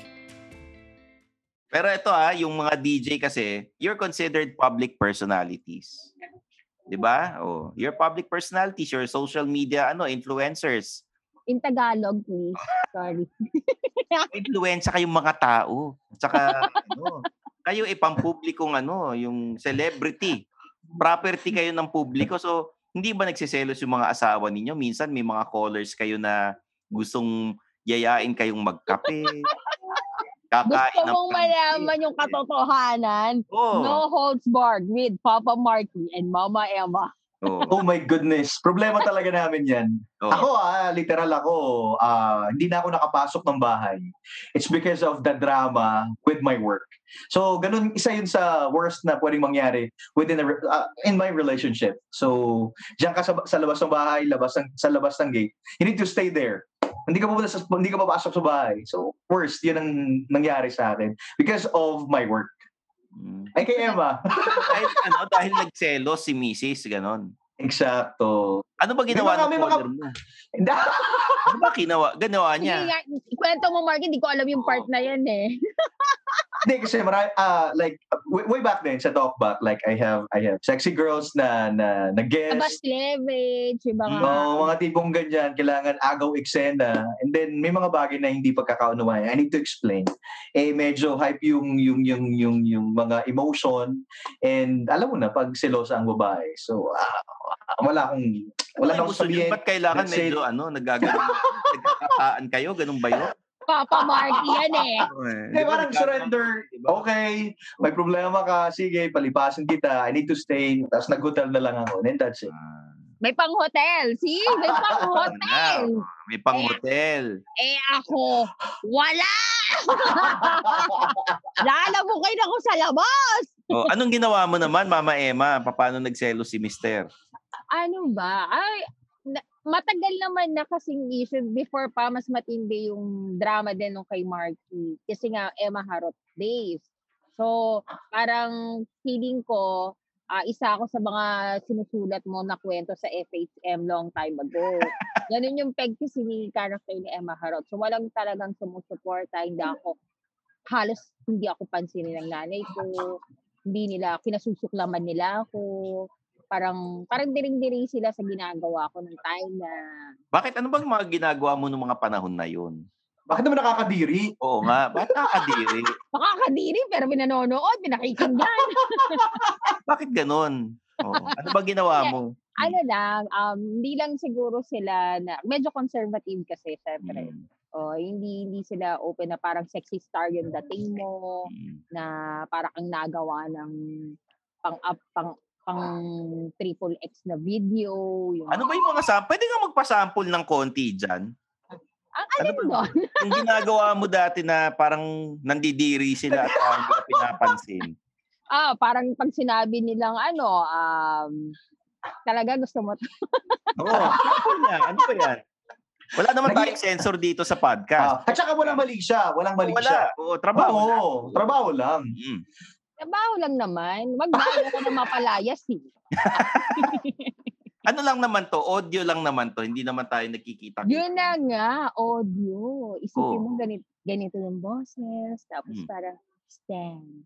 S3: Pero ito yung mga DJ kasi, you're considered public personalities. 'Di ba? Oh, your public personalities, your social media influencers.
S2: In Tagalog, please. Sorry.
S3: Influensya kayong mga tao. Tsaka kayo pampublikong yung celebrity. Property kayo ng publiko. So, hindi ba nagsiselos yung mga asawa ninyo? Minsan may mga callers kayo na gustong yayain kayong magkape.
S2: Gusto mong malaman yung katotohanan? No holds barred with Papa Marky and Mama Emma.
S5: Oh my goodness. Problema talaga namin yan. Ako, literal ako, hindi na ako nakapasok ng bahay. It's because of the drama with my work. So, ganun, isa yun sa worst na pwedeng mangyari in my relationship. So, diyan ka sa labas ng bahay, sa labas ng gate. You need to stay there. Hindi ka papasok sa bahay. So, worst, yun ang nangyari sa akin because of my work. Ay, kay Emma.
S3: dahil nagselos si Mrs. Ganon.
S5: Eksakto.
S3: Ano ba ginawa ng caller mo? Ano ba ginawa niya?
S2: Kwento mo, Mark, hindi ko alam yung part na yan eh.
S5: Hindi kasi like way back then sa Talkback, like I have sexy girls na guest.
S2: Abas cleavage,
S5: mga tipong ganyan, kailangan agaw eksena. And then may mga bagay na hindi pagkakaunawayan. I need to explain. Medyo hype yung mga emotion, and alam mo na pag selosa ang babae. So wala nang sabihin.
S3: Ba't kailangan medyo nagkakataan kayo? Ganun ba yun?
S2: Papa Marky yan eh.
S5: Parang surrender. Okay, may problema ka. Sige, palipasin kita. I need to stay. Tapos nag-hotel na lang ako. And that's it.
S2: May pang-hotel. See? May pang-hotel.
S3: May pang-hotel.
S2: Ako, wala! Lalamukay na ako sa labas!
S3: Anong ginawa mo naman, Mama Emma? Paano nagselo si Mister?
S2: Ano ba? Matagal naman na kasing issue. Before pa, mas matindi yung drama din nung kay Marky. Kasi nga, Emma Harot days. So, parang feeling ko, isa ako sa mga sinusulat mo na kwento sa FHM long time ago. Ganun yung peg kasi ni character ni Emma Harot. So, walang talagang sumusuporta. Halos hindi ako pansinin ng nanay ko. Hindi nila, kinasusuklaman nila ako. Parang diring-diring sila sa ginagawa ko ng time na...
S3: Bakit? Ano bang mga ginagawa mo noong mga panahon na yun?
S5: Bakit naman nakakadiri?
S3: Oo nga, bakit nakakadiri?
S2: Nakakadiri pero pinanonood, pinakikinggan.
S3: Bakit ganun? Ano ba ginawa mo?
S2: Hindi lang siguro sila na... Medyo conservative kasi, syempre. Hindi sila open na parang sexy star yung dating mo, na parang ang nagawa ng pang triple X na video.
S3: Ano ba yung mga sample? Pwede nga magpa-sample ng konti dyan.
S2: Ano doon?
S3: Yung ginagawa mo dati na parang nandidiri sila at hindi ka pinapansin.
S2: Parang pag sinabi nilang talaga gusto mo to.
S3: Ano ba yan? Wala naman tayong sensor dito sa podcast.
S5: At saka walang mali siya. Trabaho lang.
S2: Trabaho lang naman. Wag na ako na mapalayas eh.
S3: Ano lang naman to? Audio lang naman to. Hindi naman tayo nakikita.
S2: Yun na nga, audio. Isipin mo ganito yung boses. Tapos parang stand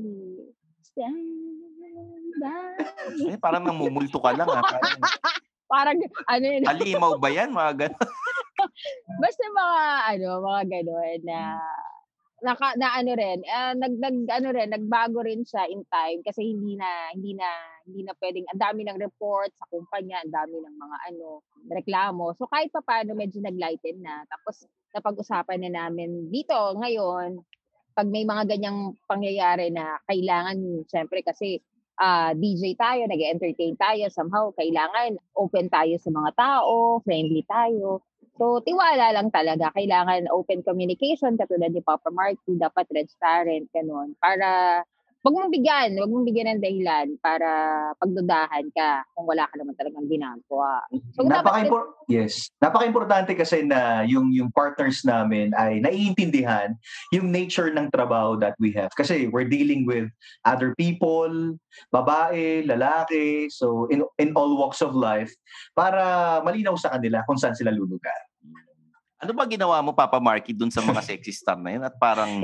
S2: by.
S3: Parang namumulto ka lang.
S2: Parang yun.
S3: Halimaw ba yan? Mga gano'n.
S2: Basta mga gano'n nagbago rin siya in time kasi hindi na pwedeng, ang dami ng report sa kumpanya, ang dami ng mga reklamo. So kahit pa paano medyo naglighten na. Tapos napag-usapan na namin dito ngayon pag may mga ganyang pangyayari na kailangan, syempre kasi DJ tayo, nag-entertain tayo, somehow kailangan open tayo sa mga tao, friendly tayo. So, tiwala lang talaga. Kailangan open communication, katulad ni Papa Marky, dapat transparent, ganun. Para, wag mong bigyan ng dahilan para pagdudahan ka kung wala ka naman talagang ginagawa. So,
S5: napaka-importante kasi na yung partners namin ay naiintindihan yung nature ng trabaho that we have. Kasi we're dealing with other people, babae, lalaki, so in all walks of life, para malinaw sa kanila kung saan sila lulugar.
S3: Ano ba ginawa mo, Papa Marky, dun sa mga sexy star na yun? At parang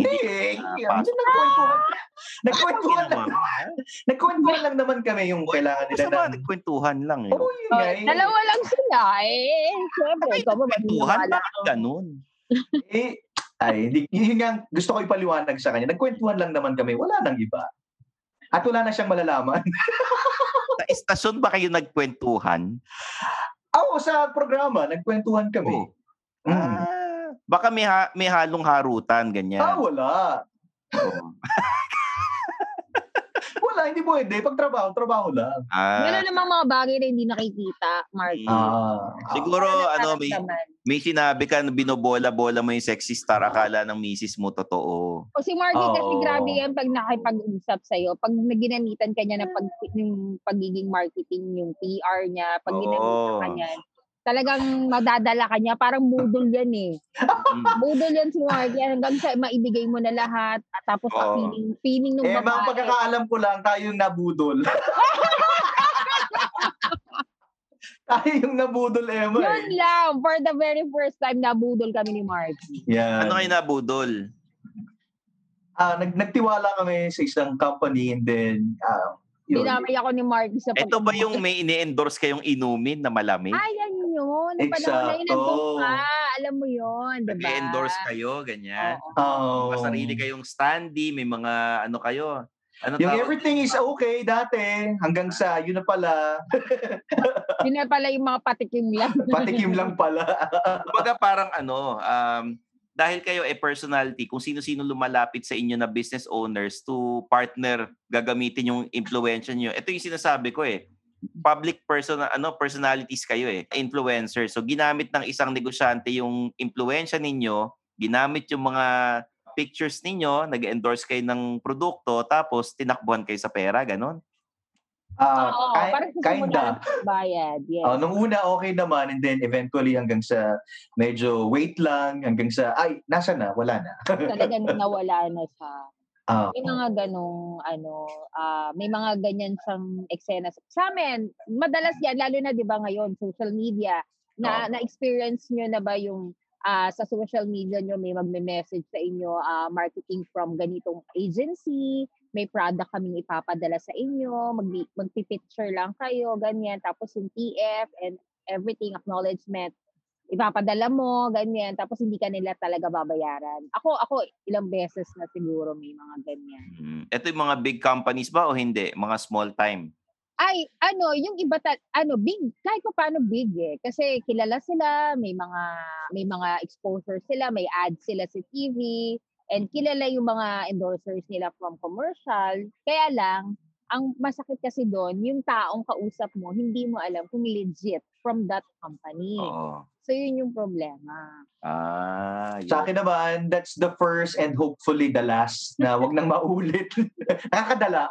S5: nagkwentuhan lang naman kami yung kailangan nila
S3: na. Nagkwentuhan lang.
S5: Oo, yun nga.
S2: Dalawa lang sila eh. Siyempre, ikaw ba
S3: nagkwentuhan? Bakit ganun?
S5: Hindi. Yun nga, gusto ko ipaliwanag sa kanya. Nagkwentuhan lang naman kami. Wala nang iba. At wala na siyang malalaman.
S3: Sa estasyon ba kayo nagkwentuhan?
S5: Oo, sa programa, nagkwentuhan kami.
S3: Baka may halong harutan, ganyan.
S5: Wala. Wala, hindi pwede. Pag trabaho lang.
S2: Meron namang mga bagay na hindi nakikita, Marky.
S3: Siguro, may sinabi ka na binobola-bola mo yung sexy star, akala ng misis mo totoo.
S2: O si Marky kasi grabe yan pag nakipag-usap sa'yo. Pag ginamitan ka niya ng yung pagiging marketing, yung PR niya, pag ginamitan ka niya, talagang madadala ka niya. Parang budol yan eh. Budol yan si Marky hanggang sa maibigay mo na lahat. At tapos feeling ng babae.
S5: Mga pagkakaalam ko lang, tayo yung nabudol. Tayo yung nabudol, Emma.
S2: Yun lang. For the very first time, nabudol kami ni Marky.
S5: Yeah.
S3: Ano kayo nabudol?
S5: Nagtiwala kami sa isang company and then...
S2: Dinamay ako ni Marky sa
S3: Ito ba yung may ini-endorse kayong inumin na malamig?
S2: Yan yun.
S5: Exacto.
S2: Alam mo yun, diba?
S3: Nag-endorse kayo, ganyan. Sarili kayong standee, may mga ano kayo.
S5: Yung everything is okay dati, hanggang sa yun na pala.
S2: Yun na pala yung mga patikim lang.
S5: Patikim lang pala.
S3: Kumbaga parang dahil kayo personality, kung sino-sino lumalapit sa inyo na business owners to partner, gagamitin yung influensya niyo. Ito yung sinasabi ko public personalities kayo influencer. So ginamit ng isang negosyante yung influensya ninyo, ginamit yung mga pictures ninyo, nag-endorse kayo ng produkto, tapos tinakbuhan kayo sa pera, ganon?
S5: Kinda.
S2: Bayad, yes.
S5: Nung una okay naman and then eventually hanggang sa medyo wait lang, hanggang sa nasa na, wala na.
S2: Talagang nawala na siya. May mga ganong may mga ganyan siyang eksena sa amin. Madalas yan, lalo na 'di ba ngayon social media na experience niyo na ba yung sa social media nyo may magme-message sa inyo marketing from ganitong agency, may product kaming ipapadala sa inyo, magpipicture lang kayo, ganyan, tapos yung TF and everything, acknowledgement, ipapadala mo, ganyan, tapos hindi ka nila talaga babayaran. Ako ilang beses na siguro may mga ganyan.
S3: Ito yung mga big companies ba o hindi? Mga small time?
S2: Yung iba big, kahit pa paano big kasi kilala sila, may mga exposure sila, may ads sila sa TV, and kilala yung mga endorsers nila from commercial. Kaya lang, ang masakit kasi doon, yung taong kausap mo, hindi mo alam kung legit from that company. So yun yung problema.
S5: Sa akin naman, that's the first and hopefully the last na wag nang maulit. Nakakadala.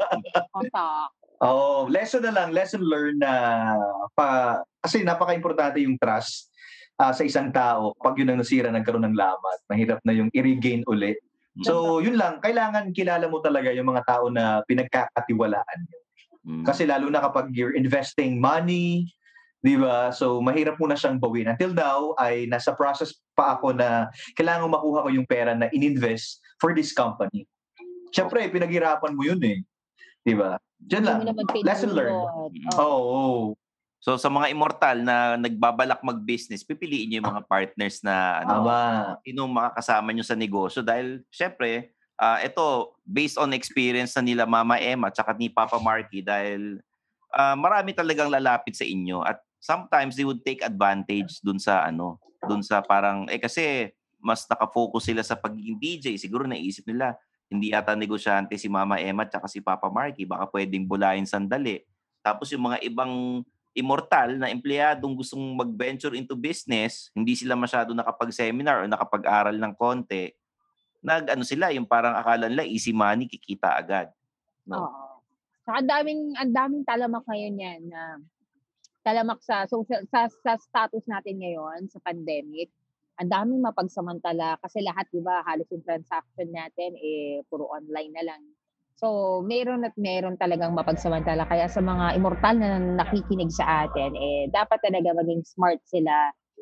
S5: Lesson learned na kasi napaka-importante yung trust sa isang tao. Pag yun ang nasira, nagkaroon ng lamat, mahirap na yung i-regain ulit. So yun lang, kailangan kilala mo talaga yung mga tao na pinagkakatiwalaan nyo. Kasi lalo na kapag you're investing money, di ba? So mahirap mo na siyang bawin. Until now, ay nasa process pa ako na kailangan makuha ko yung pera na in-invest for this company. Siyempre, pinaghirapan mo yun di ba? Diyan lang. Lesson learned.
S3: So sa mga immortal na nagbabalak mag-business, pipiliin niyo yung mga partners na sino makakasama niyo sa negosyo dahil syempre ito based on experience na nila Mama Emma at ni Papa Marky dahil marami talagang lalapit sa inyo at sometimes they would take advantage dun sa parang kasi mas nakafocus sila sa pagiging DJ, siguro naisip nila hindi ata negosyante si Mama Emma at si Papa Marky, baka pwedeng bulayin sandali. Tapos yung mga ibang immortal na empleyadong gustong mag-venture into business, hindi sila masyado nakapag-seminar o nakapag-aral ng konti, sila, yung parang akala nila easy money, kikita agad. No?
S2: Saka ang daming talamak ngayon yan na talamak sa status natin ngayon sa pandemic. Ang daming mapagsamantala kasi lahat, di ba, halos yung transaction natin puro online na lang. So, meron talagang mapagsamantala. Kaya sa mga immortal na nakikinig sa atin, dapat talaga maging smart sila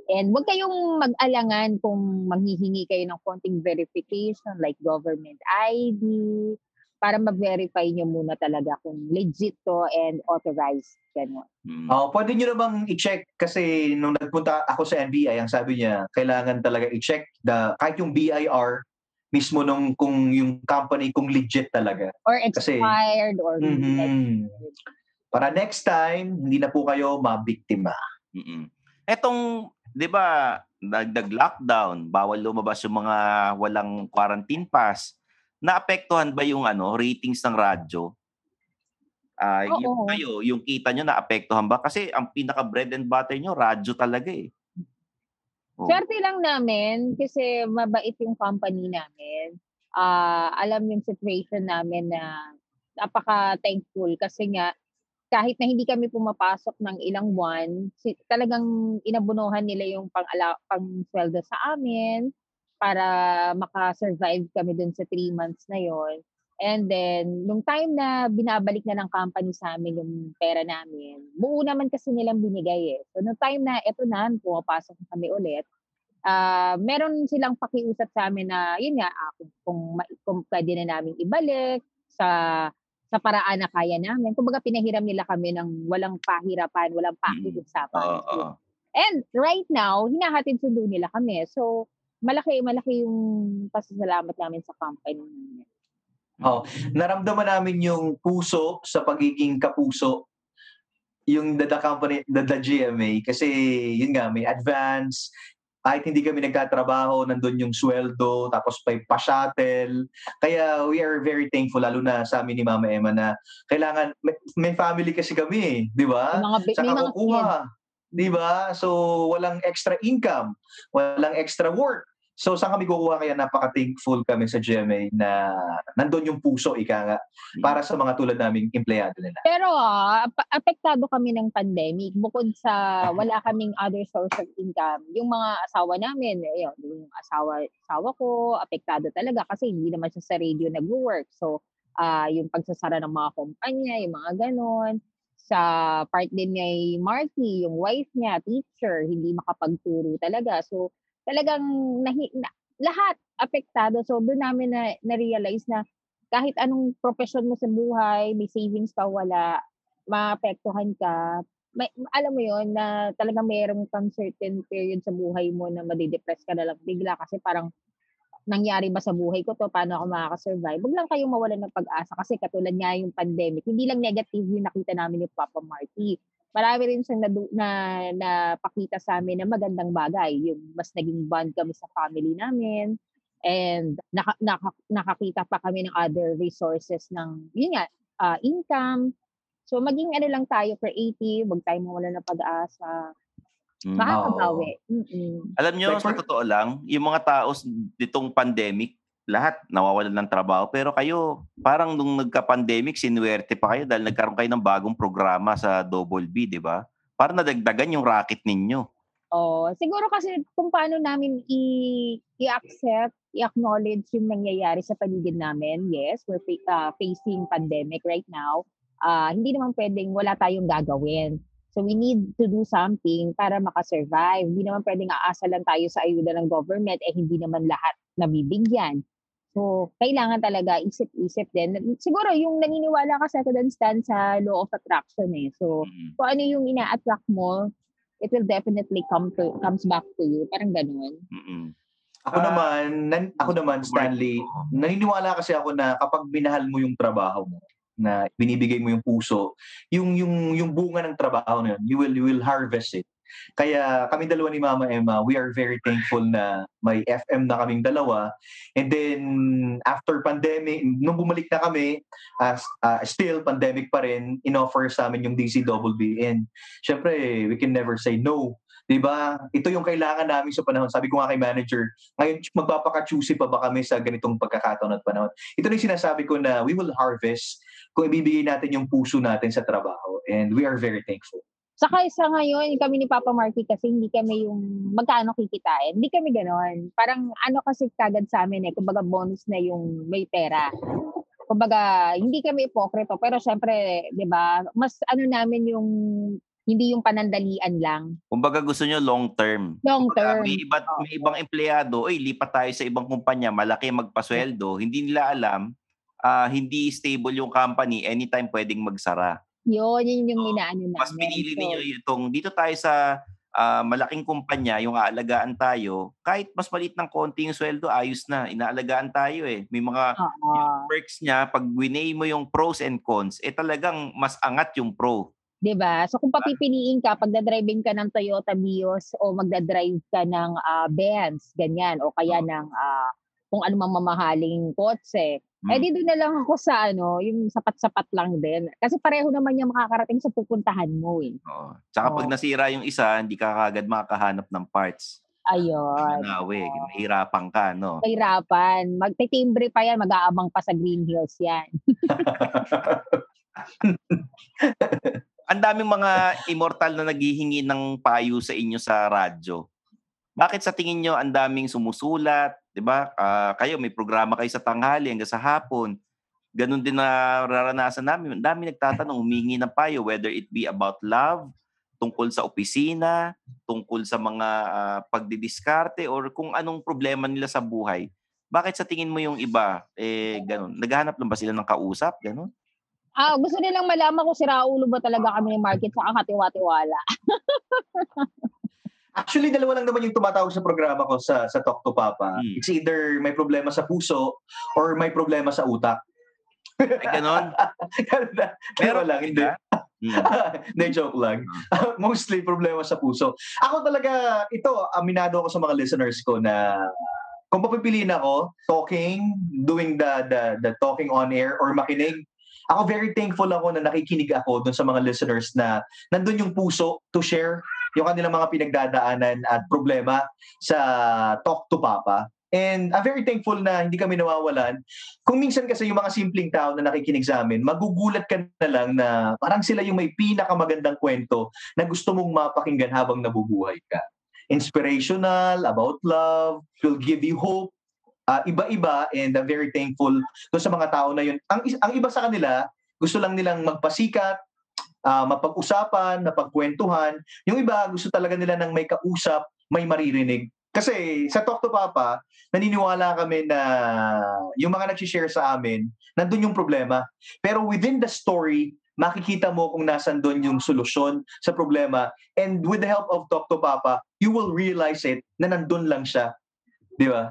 S2: And huwag kayong mag-alangan kung maghihingi kayo ng konting verification like government ID para mag-verify nyo muna talaga kung legit to and authorized. Ganun.
S5: Pwede nyo namang i-check kasi nung nagpunta ako sa NBI, ang sabi niya, kailangan talaga i-check kahit yung BIR mismo kung yung company kung legit talaga.
S2: Or expired or
S5: para next time, hindi na po kayo mabiktima.
S3: Etong, di ba, nag-lockdown, bawal lumabas yung mga walang quarantine pass. Naapektuhan ba yung ratings ng radyo? Yung kita nyo naapektuhan ba? Kasi ang pinaka bread and butter nyo, radyo talaga eh.
S2: Swerte lang namin kasi mabait yung company namin. Alam yung situation namin na napaka-thankful kasi nga kahit na hindi kami pumapasok ng ilang buwan, talagang inabunuhan nila yung pang-sweldo sa amin para makasurvive kami dun sa 3 months na yon. And then, nung time na binabalik na ng company sa amin yung pera namin, buo naman kasi nilang binigay eh. So, nung time na eto na, pumapasok na kami ulit, meron silang pakiusap sa amin na, yun nga, kung pwede na namin ibalik sa paraan na kaya namin. Kumbaga, pinahiram nila kami ng walang pahirapan, walang pakiusapan. And right now, hinahatid sundo nila kami. So, malaki yung pasasalamat namin sa company namin.
S5: Naramdaman namin yung puso sa pagiging kapuso yung the company, the GMA kasi yun nga, may advance. Kahit hindi kami nagtatrabaho, nandun yung sweldo, tapos pa-shuttle. Kaya we are very thankful, lalo na sa amin ni Mama Emma na kailangan, may family kasi kami, di ba? Saka kukuha, di ba? So, walang extra income, walang extra work. So, saan kami kukuha? Kaya napaka-thankful kami sa GMA na nandun yung puso, ika nga, para sa mga tulad naming empleyado nila.
S2: Pero apektado kami ng pandemic. Bukod sa wala kaming other source of income, yung mga asawa namin, yung asawa ko, apektado talaga kasi hindi naman siya sa radio nag-work. So, yung pagsasara ng mga kumpanya, yung mga ganon. Sa part din ni Marky, yung wife niya, teacher, hindi makapagturo talaga. So, talagang lahat apektado. So, doon namin na-realize na kahit anong profession mo sa buhay, may savings ka, wala, maapektuhan ka. Alam mo yon na talagang mayroong kang certain period sa buhay mo na madidepress ka na lang bigla kasi parang nangyari ba sa buhay ko to? Paano ako makakasurvive? Huwag lang kayong mawalan ng pag-asa kasi katulad nga yung pandemic, hindi lang negative yung nakita namin ni Papa Marky. Marami rin siyang napakita sa amin na magandang bagay. Yung mas naging bond kami sa family namin. And nakakita pa kami ng other resources ng, yun nga, income. So maging lang tayo creative, huwag tayong mawala ng pag-asa. Makakabawi.
S3: Alam nyo, sa totoo lang, yung mga tao ditong pandemic, lahat nawawalan ng trabaho. Pero kayo, parang nung nagka-pandemic, sinuwerte pa kayo dahil nagkaroon kayo ng bagong programa sa Double B, di ba? Parang nadagdagan yung racket ninyo.
S2: Siguro kasi kung paano namin i-accept, i-acknowledge yung nangyayari sa paligid namin. Yes, we're facing pandemic right now. Hindi naman pwedeng wala tayong gagawin. So we need to do something para makasurvive. Hindi naman pwedeng aasa lang tayo sa ayuda ng government hindi naman lahat nabibigyan. So, kailangan talaga isip-isip din. Siguro yung naniniwala ka sa sa law of attraction eh. So, kung ano yung ina-attract mo, it will definitely comes back to you. Parang ganun.
S5: Ako naman, Stanley, naniniwala kasi ako na kapag minahal mo yung trabaho mo, na binibigay mo yung puso, yung bunga ng trabaho na yun, you will harvest it. Kaya kami dalawa ni Mama Emma, we are very thankful na may FM na kaming dalawa. And then, after pandemic, nung bumalik na kami, still pandemic pa rin, in-offer sa amin yung DCWB. And syempre, we can never say no. Diba? Ito yung kailangan namin sa panahon. Sabi ko nga kay manager, ngayon magpapaka-choosy pa ba kami sa ganitong pagkakataon at panahon? Ito na yung sinasabi ko na we will harvest kung ibibigay natin yung puso natin sa trabaho. And we are very thankful.
S2: Saka sa ngayon, kami ni Papa Marky kasi hindi kami yung magkano kikitain. Hindi kami ganon. Parang kasi kagad sa amin kumbaga bonus na yung may pera. Kumbaga, hindi kami ipokrito. Pero syempre, di ba, mas namin yung Hindi yung panandalian lang.
S3: Kumbaga gusto nyo long term.
S2: Long term.
S3: May ibang empleyado, lipat tayo sa ibang kumpanya, malaki magpasweldo. Hindi nila alam, hindi stable yung company, anytime pwedeng magsara.
S2: Yun yung inaano namin.
S3: Mas pinili ninyo itong, dito tayo sa malaking kumpanya, yung aalagaan tayo, kahit mas maliit ng konti yung sweldo, ayos na. Inaalagaan tayo eh. May mga perks niya, pag winay mo yung pros and cons, talagang mas angat yung pro.
S2: Diba? So kung papipiliin ka, pag dadriving ka ng Toyota Vios o magdadrive ka ng Benz, ganyan, o kaya ng kung ano mang mamahaling kotse, di doon na lang ako sa yung sapat-sapat lang din. Kasi pareho naman yung makakarating sa pupuntahan mo eh.
S3: Tsaka pag nasira yung isa, hindi ka kagad makakahanap ng parts.
S2: Ayun.
S3: Mahirapan ka, no?
S2: Mahirapan. Magtitimbre pa yan, mag-aabang pa sa Green Hills yan.
S3: Ang daming mga immortal na naghihingi ng payo sa inyo sa radyo. Bakit sa tingin nyo ang daming sumusulat? Diba? Kayo, may programa kayo sa tanghali hanggang sa hapon. Ganon din na nararanasan namin. Ang dami nagtatanong, humingi ng payo, whether it be about love, tungkol sa opisina, tungkol sa mga pagdidiskarte, or kung anong problema nila sa buhay. Bakit sa tingin mo yung iba, ganon? Naghahanap lang ba sila ng kausap? Ganon?
S2: Gusto nilang malaman kung siraulo ba talaga kami ng market sa katiwa-tiwala.
S5: Actually, dalawa lang naman yung tumatawag sa programa ko sa Talk to Papa. It's either may problema sa puso or may problema sa utak.
S3: Ay, ganon?
S5: Pero lang, hindi. Hindi, joke lang. Mostly problema sa puso. Ako talaga, aminado ako sa mga listeners ko na kung papipiliin ako, doing the talking on air or makinig, ako very thankful ako na nakikinig ako dun sa mga listeners na nandun yung puso to share yung kanilang mga pinagdadaanan at problema sa Talk to Papa. And I'm very thankful na hindi kami nawawalan. Kung minsan kasi yung mga simpleng tao na nakikinig sa amin, magugulat ka na lang na parang sila yung may pinakamagandang kwento na gusto mong mapakinggan habang nabubuhay ka. Inspirational, about love, will give you hope. Iba-iba, and I'm very thankful doon sa mga tao na yun. Ang iba sa kanila, gusto lang nilang magpasikat, mapag-usapan, napagkwentuhan. Yung iba, gusto talaga nila ng may kausap, may maririnig. Kasi sa Talk to Papa, naniniwala kami na yung mga nag-share sa amin, nandun yung problema. Pero within the story, makikita mo kung nasan doon yung solusyon sa problema. And with the help of Talk to Papa, you will realize it na nandun lang siya. Di ba?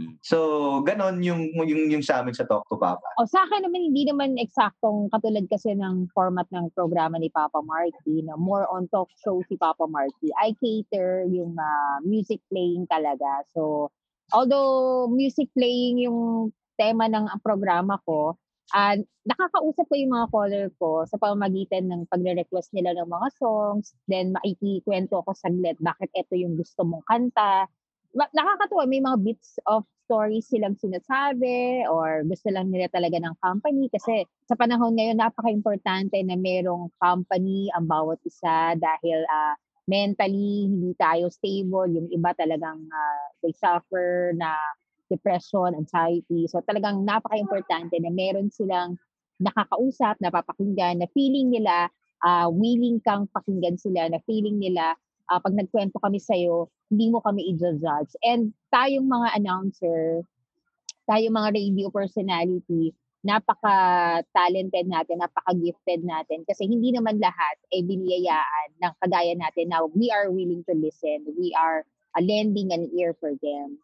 S5: So, ganon yung sa amin sa Talk to Papa.
S2: Sa akin naman, hindi naman eksaktong katulad kasi ng format ng programa ni Papa Marky, na more on talk show si Papa Marky. I cater yung music playing talaga. So, although music playing yung tema ng programa ko, nakakausap ko yung mga caller ko sa pamamagitan ng pagre-request nila ng mga songs, then maikikwento ko saglit bakit ito yung gusto mong kanta. Nakakatuwa, may mga bits of stories silang sinasabi or gusto lang nila talaga ng company kasi sa panahon ngayon napaka-importante na merong company ang bawat isa dahil mentally hindi tayo stable, yung iba talagang they suffer na depression, anxiety. So talagang napaka-importante na meron silang nakakausap, napapakinggan, na feeling nila willing kang pakinggan sila, na feeling nila pag nagkwento kami sa'yo, hindi mo kami i-judge. And tayong mga announcer, tayong mga radio personality, napaka-talented natin, napaka-gifted natin. Kasi hindi naman lahat ay biniyayaan ng kagaya natin na we are willing to listen. We are lending an ear for them.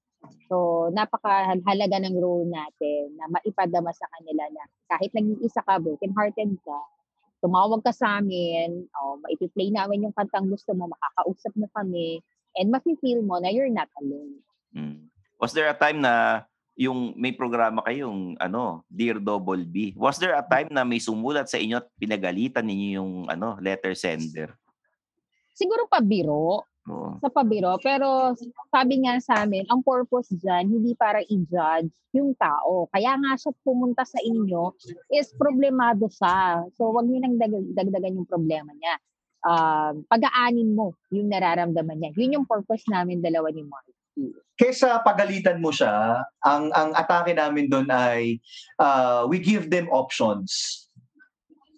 S2: So, napakahalaga ng role natin na maipadama sa kanila na kahit nag-iisa ka, broken-hearted ka, tumawag ka sa amin, maipi-play namin yung kantang gusto mo, makakausap mo kami, and mafe-feel mo na you're not alone.
S3: Was there a time na yung may programa kayong Dear Double B? Was there a time na may sumulat sa inyo at pinagalitan ninyo yung letter sender?
S2: Siguro pabiro. Sa pabiro. Pero sabi nga sa amin, ang purpose dyan, hindi para i-judge yung tao. Kaya nga siya pumunta sa inyo is problemado siya. So wag niyo nang dagdagan yung problema niya. Pag-aanin mo yung nararamdaman niya. Yun yung purpose namin dalawa ni Marky.
S5: Kesa pagalitan mo siya, ang atake namin doon ay we give them options.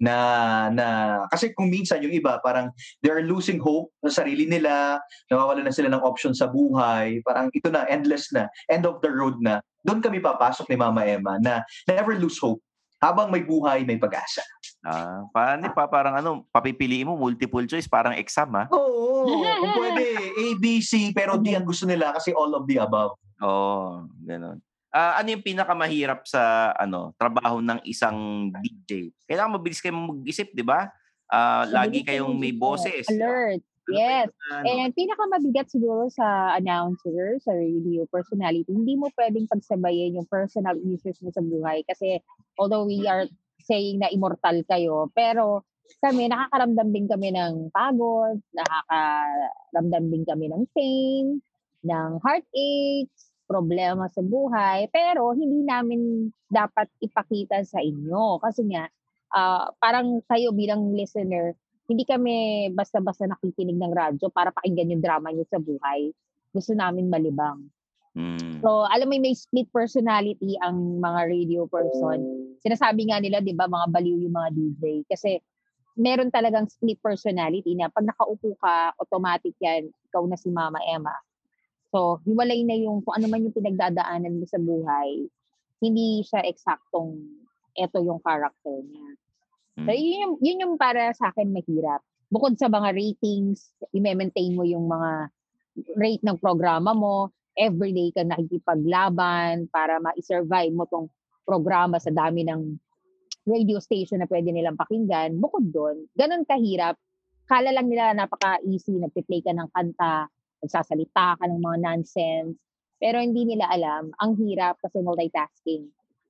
S5: na kasi kung minsan yung iba parang they're losing hope sa sarili nila, nawawalan na sila ng option sa buhay, parang ito na, endless na, end of the road na. Doon kami papasok ni Mama Emma na never lose hope. Habang may buhay, may pag-asa.
S3: Paano parang papipiliin mo multiple choice, parang exam
S5: Oo, kung pwede A, B, C, pero D ang gusto nila kasi all of the above.
S3: Oo, gano'n. Ano yung pinakamahirap sa trabaho ng isang DJ? Kailangan mabilis kayong mag-isip, di ba? Lagi kayong may boses.
S2: Alert. Yes. And pinakamabigat siguro sa announcer, sa radio personality, hindi mo pwedeng pagsabayin yung personal issues mo sa buhay. Kasi although we are saying na immortal kayo, pero kami, nakakaramdam din kami ng pagod, nakakaramdam din kami ng pain, ng heartaches, problema sa buhay, pero hindi namin dapat ipakita sa inyo. Kasi nga, parang kayo bilang listener, hindi kami basta-basta nakikinig ng radyo para pakinggan yung drama nyo sa buhay. Gusto namin malibang. So, alam mo, may split personality ang mga radio person. Sinasabi nga nila, di ba, mga baliw yung mga DJ. Kasi meron talagang split personality na pag nakaupo ka, automatic yan, ikaw na si Mama Emma. So, hiwalay na yung kung ano man yung pinagdadaanan mo sa buhay. Hindi siya eksaktong eto yung character niya. So, yun yung para sa akin mahirap. Bukod sa mga ratings, i-maintain mo yung mga rate ng programa mo, everyday ka nakikipaglaban para ma-survive mo tong programa sa dami ng radio station na pwede nilang pakinggan. Bukod doon, ganun kahirap. Kala lang nila napaka-easy, nagpe-play ka ng kanta, nagsasalita ka ng mga nonsense, pero hindi nila alam, ang hirap kasi multitasking.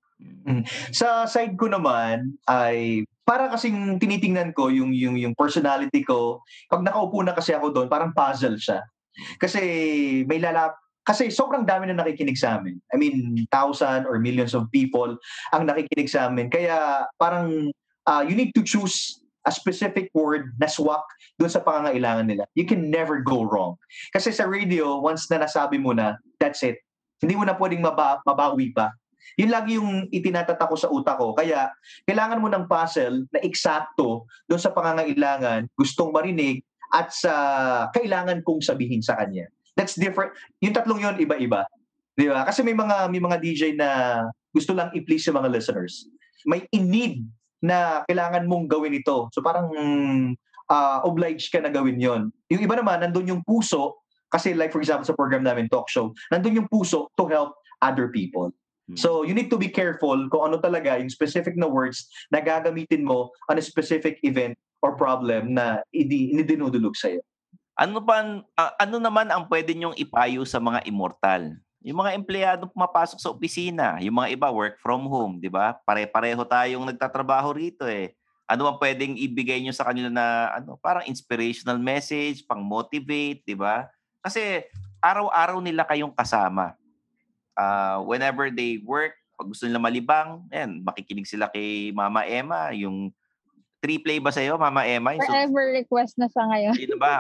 S5: Sa side ko naman ay para kasing tinitingnan ko yung personality ko. Pag nakaupo na kasi ako doon, parang puzzle siya. Kasi kasi sobrang dami na nakikinig sa amin. I mean, 1,000 or millions of people ang nakikinig sa amin. Kaya parang you need to choose a specific word na swak doon sa pangangailangan nila. You can never go wrong. Kasi sa radio, once na nasabi mo na, that's it. Hindi mo na pwedeng mabawi pa. Yun lagi yung itinatatak ko sa utak ko. Kaya kailangan mo ng puzzle na eksakto doon sa pangangailangan, gustong marinig, at sa kailangan kong sabihin sa kanya. That's different. Yung tatlong yun, iba-iba. Di ba? Kasi may mga DJ na gusto lang i-please yung mga listeners. May in-need na kailangan mong gawin ito. So parang obliged ka na gawin yon. Yung iba naman, nandun yung puso, kasi like for example sa program namin, talk show, nandun yung puso to help other people. So you need to be careful kung ano talaga yung specific na words na gagamitin mo on a specific event or problem na idinudulog sa'yo.
S3: Ano naman ang pwede nyong ipayo sa mga immortal? Yung mga empleyado pumapasok sa opisina, yung mga iba work from home, di ba? Pare-pareho tayong nagtatrabaho rito eh. Ano ang pwedeng ibigay nyo sa kanila na parang inspirational message, pang-motivate, di ba? Kasi araw-araw nila kayong kasama. Whenever they work, pag gusto nila malibang, makikinig sila kay Mama Emma, yung 3-play ba sa'yo, Mama Emma?
S2: Forever request na sa ngayon.
S3: Hindi na ba?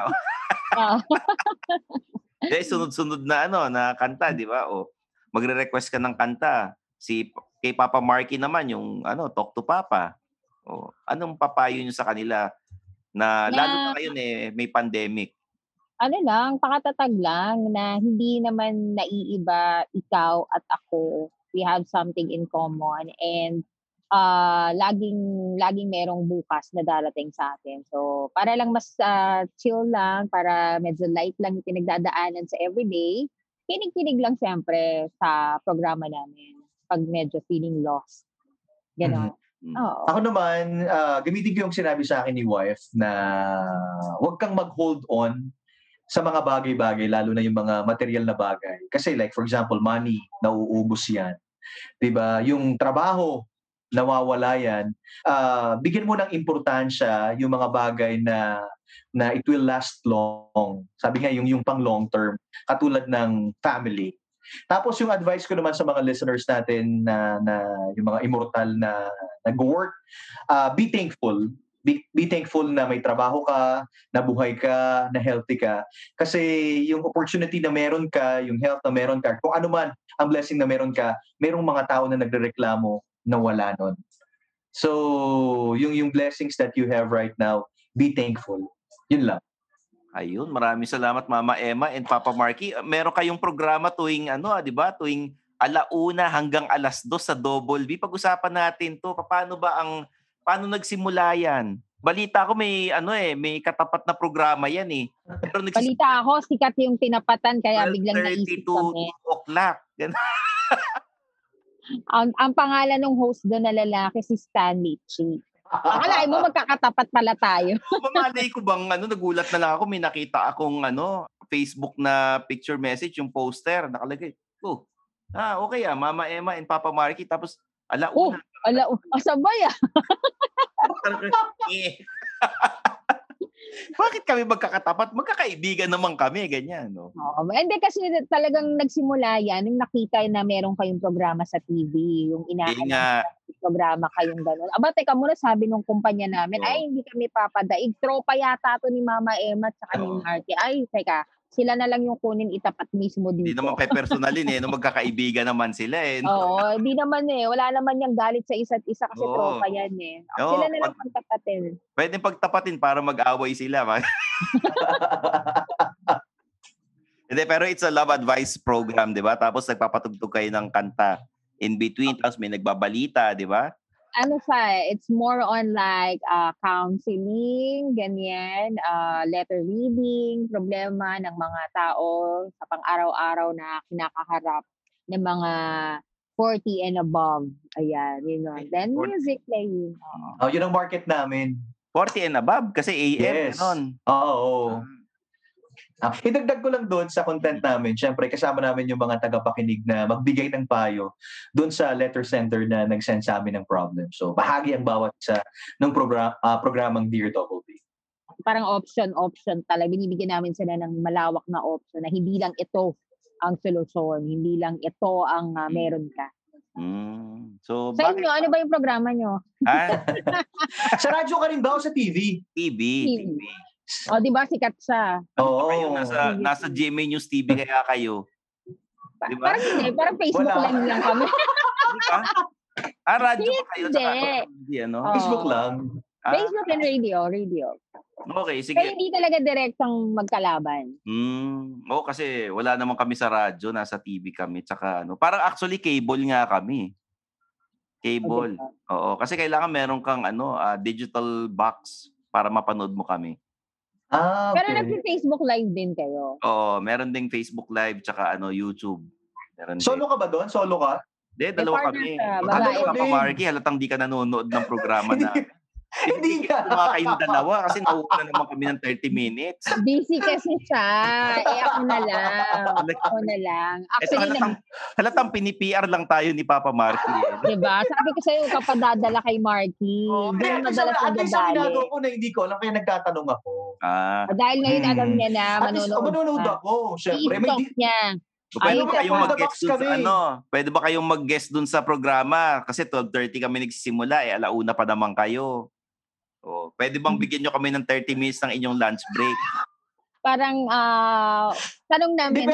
S3: Sunod-sunod na na kanta, di ba? O magre-request ka ng kanta. Kay Papa Marky naman yung Talk to Papa. O anong papayo niyo sa kanila na lalo na ngayon may pandemic?
S2: Pakatatag lang na hindi naman naiiba ikaw at ako. We have something in common and laging merong bukas na darating sa atin. So, para lang mas chill lang, para medyo light lang yung pinagdadaanan sa everyday, kinig-kinig lang siyempre sa programa namin pag medyo feeling lost. Ganon.
S5: Ako naman, gamitin ko yung sinabi sa akin ni wife na huwag kang mag-hold on sa mga bagay-bagay, lalo na yung mga material na bagay. Kasi like for example, money, nauubos yan. Diba? Yung trabaho, nawawala yan. Bigyan mo ng importansya yung mga bagay na it will last long. Sabi nga, yung pang long term, katulad ng family. Tapos yung advice ko naman sa mga listeners natin na yung mga immortal na nag-work, be thankful. Be thankful na may trabaho ka, na buhay ka, na healthy ka. Kasi yung opportunity na meron ka, yung health na meron ka, kung ano man ang blessing na meron ka, merong mga tao na nagrereklamo na wala nun. So, yung blessings that you have right now, be thankful. Yun lang.
S3: Ayun, maraming salamat Mama Emma and Papa Marky. Meron kayong programa tuwing di ba? Tuwing 1:00 hanggang 2:00 sa Double B. Pag-usapan natin 'to. Paano nagsimula 'yan? Balita ko may katapat na programa 'yan eh.
S2: Pero balita ako sikat yung tinapatan kaya biglang naisip kami.
S3: 2:00.
S2: ang pangalan ng host doon na lalaki si Stanley Chi. Akalain mo magkakatapat pala tayo.
S3: Mamalay ko bang nagulat na lang ako, may nakita akong Facebook na picture message, yung poster, nakalagay. Okay Mama Emma and Papa Marky, tapos 1:00.
S2: Sabay
S3: Bakit kami magkakatapat? Magkakaibigan naman kami, ganyan, no?
S2: Hindi kasi talagang nagsimula yan nung nakita na meron kayong programa sa TV, yung inaanak programa kayong gano'n. Teka muna, sabi nung kumpanya namin, ay hindi kami papadaig. Tropa yata to ni Mama Emma at saka ni Marky. Ay, teka, sila na lang yung kunin itapat mismo dito.
S3: Hindi naman personalin magkakaibigan naman sila
S2: Oo, hindi naman Wala naman yung galit sa isa't isa kasi tropa yan Sila na lang pagtapatin.
S3: Pwede pagtapatin para mag-away sila. Hindi, pero it's a love advice program, di ba? Tapos nagpapatugtog kayo ng kanta in between, tapos may nagbabalita, di ba?
S2: It's more on like counseling, ganyan, letter reading, problema ng mga tao sa pang-araw-araw na kinakaharap ng mga 40 and above. Ayan, Then music playing.
S5: Yun ang market namin.
S3: 40 and above? Kasi AM,
S5: yes. Oo. Idagdag ko lang doon sa content namin. Siyempre, kasama namin yung mga tagapakinig na magbigay ng payo doon sa letter center na nag-send sa amin ng problem. So, bahagi ang bawat isa ng programang Dear Double B.
S2: Parang option talaga. Binibigyan namin sila ng malawak na option na hindi lang ito ang solusyon, hindi lang ito ang meron ka.
S3: So,
S2: sa inyo, ano ba yung programa nyo?
S5: Sa radyo ka rin ba o sa TV?
S3: TV.
S2: Di ba sikat siya?
S3: Kayo nasa GMA News TV kaya kayo.
S2: Diba? Parang Facebook lang kami.
S3: Diba? Radyo pa kayo
S2: hindi.
S5: Facebook lang.
S2: Facebook and radio.
S3: Okay, sige.
S2: Pero hindi talaga direktang magkalaban.
S3: Kasi wala naman kami sa radyo, nasa TV kami, tsaka parang actually cable nga kami. Cable. Oo, kasi kailangan meron kang digital box para mapanood mo kami.
S5: Okay.
S2: Pero nag-Facebook Live din kayo?
S3: Oo, meron ding Facebook Live tsaka YouTube.
S5: Solo ka ba doon? Solo ka?
S3: Hindi, dalawa kami. Papa Marky, halatang di ka nanonood ng programa na.
S5: Hindi ka.
S3: Mga kayong dalawa kasi nauuna naman kami ng 30 minutes.
S2: Busy kasi siya. Ako na lang. Actually,
S3: halatang pini-PR lang tayo ni Papa Marky.
S2: Diba? Sabi ko sa'yo, kapadadala kay Marky. Hindi madalas na dadali.
S5: At ko na hindi ko alam, kaya nagtatanong ako.
S2: Dahil ngayon alam niya na
S5: manonood ako. Siyempre,
S2: TikTok niya.
S3: Pwede ba kayong mag-guest dun sa Pwede ba kayong mag-guest dun sa programa? Kasi 12:30 kami nagsisimula 1:00 pa naman kayo. Pwede bang bigyan nyo kami ng 30 minutes ng inyong lunch break?
S2: Parang tanong namin.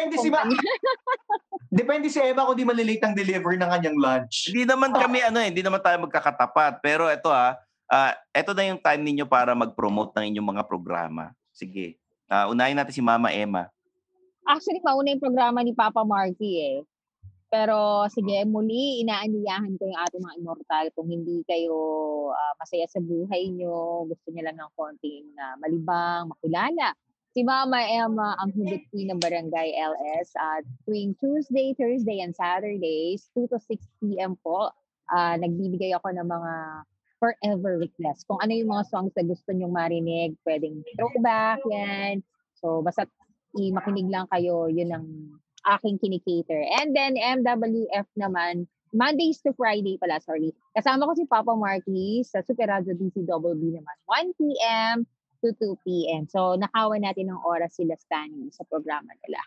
S5: Depende si Emma kung di malilate ang delivery ng kanyang lunch.
S3: Hindi naman kami hindi naman tayo magkakatapat. Pero ito ito na yung time ninyo para mag-promote ng inyong mga programa. Sige. Unahin natin si Mama Emma.
S2: Actually, mauna yung programa ni Papa Marky Pero sige, muli inaanyayahan ko yung ating mga immortal kung hindi kayo masaya sa buhay nyo, gusto niyo lang ng konting malibang, makilala. Si Mama Emma ang Hubit ng Barangay LS at tuwing Tuesday, Thursday, and Saturdays, 2 to 6 p.m. po, nagbibigay ako ng mga forever request. Kung ano yung mga songs na gusto nyong marinig, pwedeng throwback, yan. So, basta makinig lang kayo, yun ang aking kinikater. And then, MWF naman, Mondays to Friday pala, sorry. Kasama ko si Papa Marky sa Super Radio DCWB naman, 1 p.m. to 2 p.m. So, nakawan natin ng oras sila Stanley sa programa nila.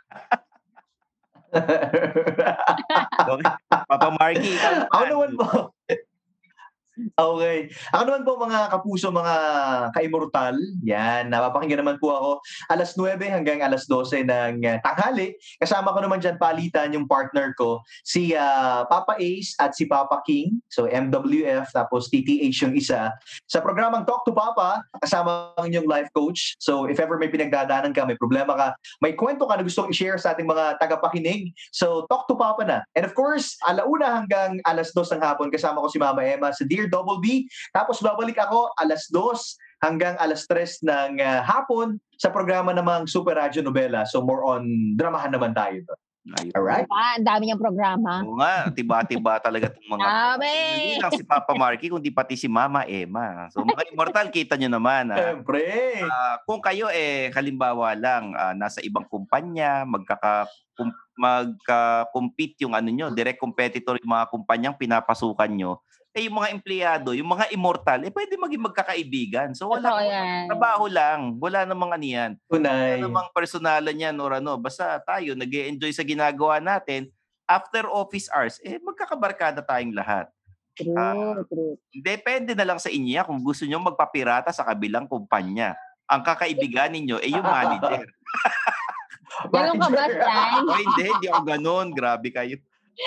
S3: Papa Marky,
S5: ano naman po? Okay. Ako naman po mga kapuso, mga ka-immortal, yan, napapakinggan naman po ako 9:00 hanggang 12:00 ng tanghali. Kasama ko naman dyan palitan yung partner ko, si Papa Ace at si Papa King. So MWF, tapos TTH yung isa. Sa programang Talk to Papa, kasama ang inyong life coach. So if ever may pinagdadaanan ka, may problema ka, may kwento ka na gustong i-share sa ating mga tagapakinig, so Talk to Papa na. And of course, 1:00 hanggang 2:00 ng hapon, kasama ko si Mama Emma sa Dear Double B. Tapos babalik ako 2:00 hanggang 3:00 ng hapon sa programa namang Super Radio Novela. So more on dramahan naman tayo to. Alright?
S2: Ang dami niyang programa.
S3: Oo nga, tiba-tiba talaga itong mga... Hindi lang si Papa Marky, kundi pati si Mama Emma. So mga immortal, kita nyo naman.
S5: Siyempre.
S3: Kung kayo halimbawa lang, nasa ibang kumpanya, magka-compete yung direct competitor yung mga kumpanyang pinapasukan nyo, yung mga empleyado, yung mga immortal, pwede maging magkakaibigan. So wala trabaho lang, wala namang yan.
S5: Tunay.
S3: Wala namang personalan yan or basta tayo nag-e-enjoy sa ginagawa natin. After office hours, magkakabarkada tayong lahat.
S2: True.
S3: Depende na lang sa inyo kung gusto nyo magpapirata sa kabilang kumpanya. Ang kakaibigan ninyo yung manager.
S2: Ganun ka ba, Stan?
S3: Hindi ako ganun. Grabe kayo.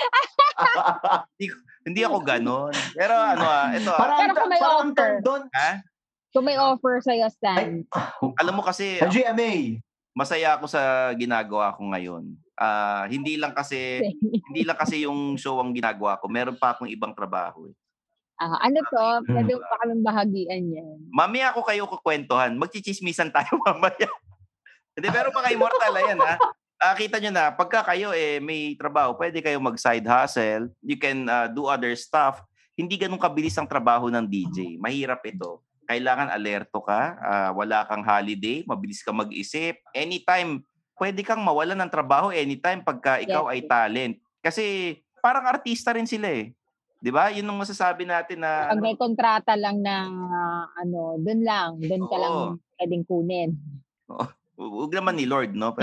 S3: Hindi ako ganon. Pero ito.
S2: Pero kung may offer. Kung may offer sa'yo, Stan.
S3: Alam mo kasi,
S5: GMA.
S3: masaya ako sa ginagawa ko ngayon. Hindi lang kasi yung show ang ginagawa ko. Meron pa akong ibang trabaho.
S2: Ano to? Pwede pa kaming bahagian yan.
S3: Mamaya ako kayo kukwentuhan. Magchichismisan tayo mamaya. Hindi, pero mga immortal, yan kita nyo na, pagka kayo may trabaho, pwede kayo mag-side hustle. You can do other stuff. Hindi ganun kabilis ang trabaho ng DJ. Mahirap ito. Kailangan alerto ka. Wala kang holiday. Mabilis ka mag-isip. Anytime, pwede kang mawalan ng trabaho anytime pagka ikaw ay talent. Kasi parang artista rin sila Di ba? Yun ang masasabi natin na...
S2: Pag may kontrata lang na doon ka lang pwedeng kunin.
S3: Huwag naman ni Lord, no?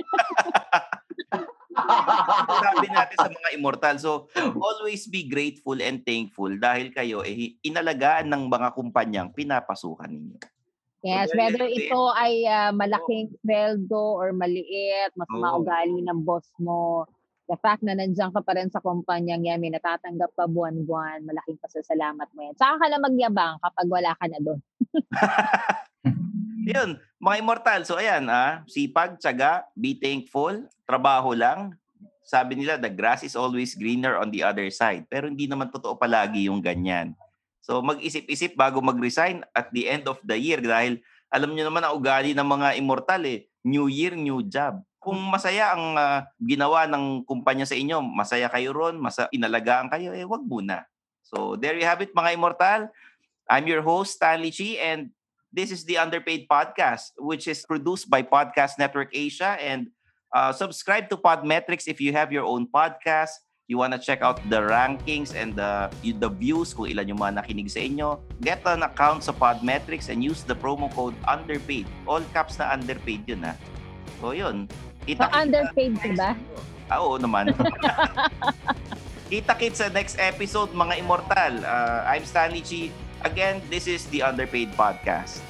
S3: Sabi natin sa mga immortal. So, always be grateful and thankful dahil kayo inalagaan ng mga kumpanyang pinapasukan ninyo.
S2: Yes, whether ito ay malaking sweldo or maliit, mas maugali ng boss mo, the fact na nandiyan ka pa rin sa kumpanyang yan, may natatanggap pa buwan-buwan, malaking pasasalamat mo yan. Saka ka lang magyabang kapag wala ka na doon.
S3: Yun, mga immortal. So ayan, sipag, tiyaga, be thankful, trabaho lang. Sabi nila, the grass is always greener on the other side. Pero hindi naman totoo palagi yung ganyan. So mag-isip-isip bago mag-resign at the end of the year dahil alam nyo naman ang ugali ng mga immortal New year, new job. Kung masaya ang ginawa ng kumpanya sa inyo, masaya kayo ron, inalagaan kayo, wag muna. So there you have it, mga immortal. I'm your host, Stanley Chi, and this is the Underpaid Podcast, which is produced by Podcast Network Asia. And subscribe to Podmetrics if you have your own podcast. You want to check out the rankings and the views kung ilan yung mga nakinig sa inyo. Get an account sa Podmetrics and use the promo code Underpaid. All caps na Underpaid yun So yun.
S2: Underpaid diba?
S3: Oo naman. Kita-kits sa next episode, mga immortal. I'm Stanley Chi. Again, this is the Underpaid Podcast.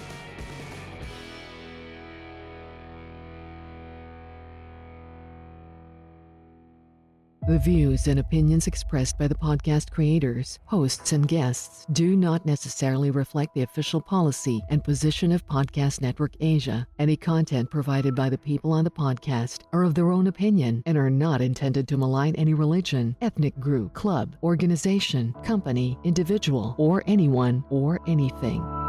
S10: The views and opinions expressed by the podcast creators, hosts, and guests do not necessarily reflect the official policy and position of Podcast Network Asia. Any content provided by the people on the podcast are of their own opinion and are not intended to malign any religion, ethnic group, club, organization, company, individual, or anyone or anything.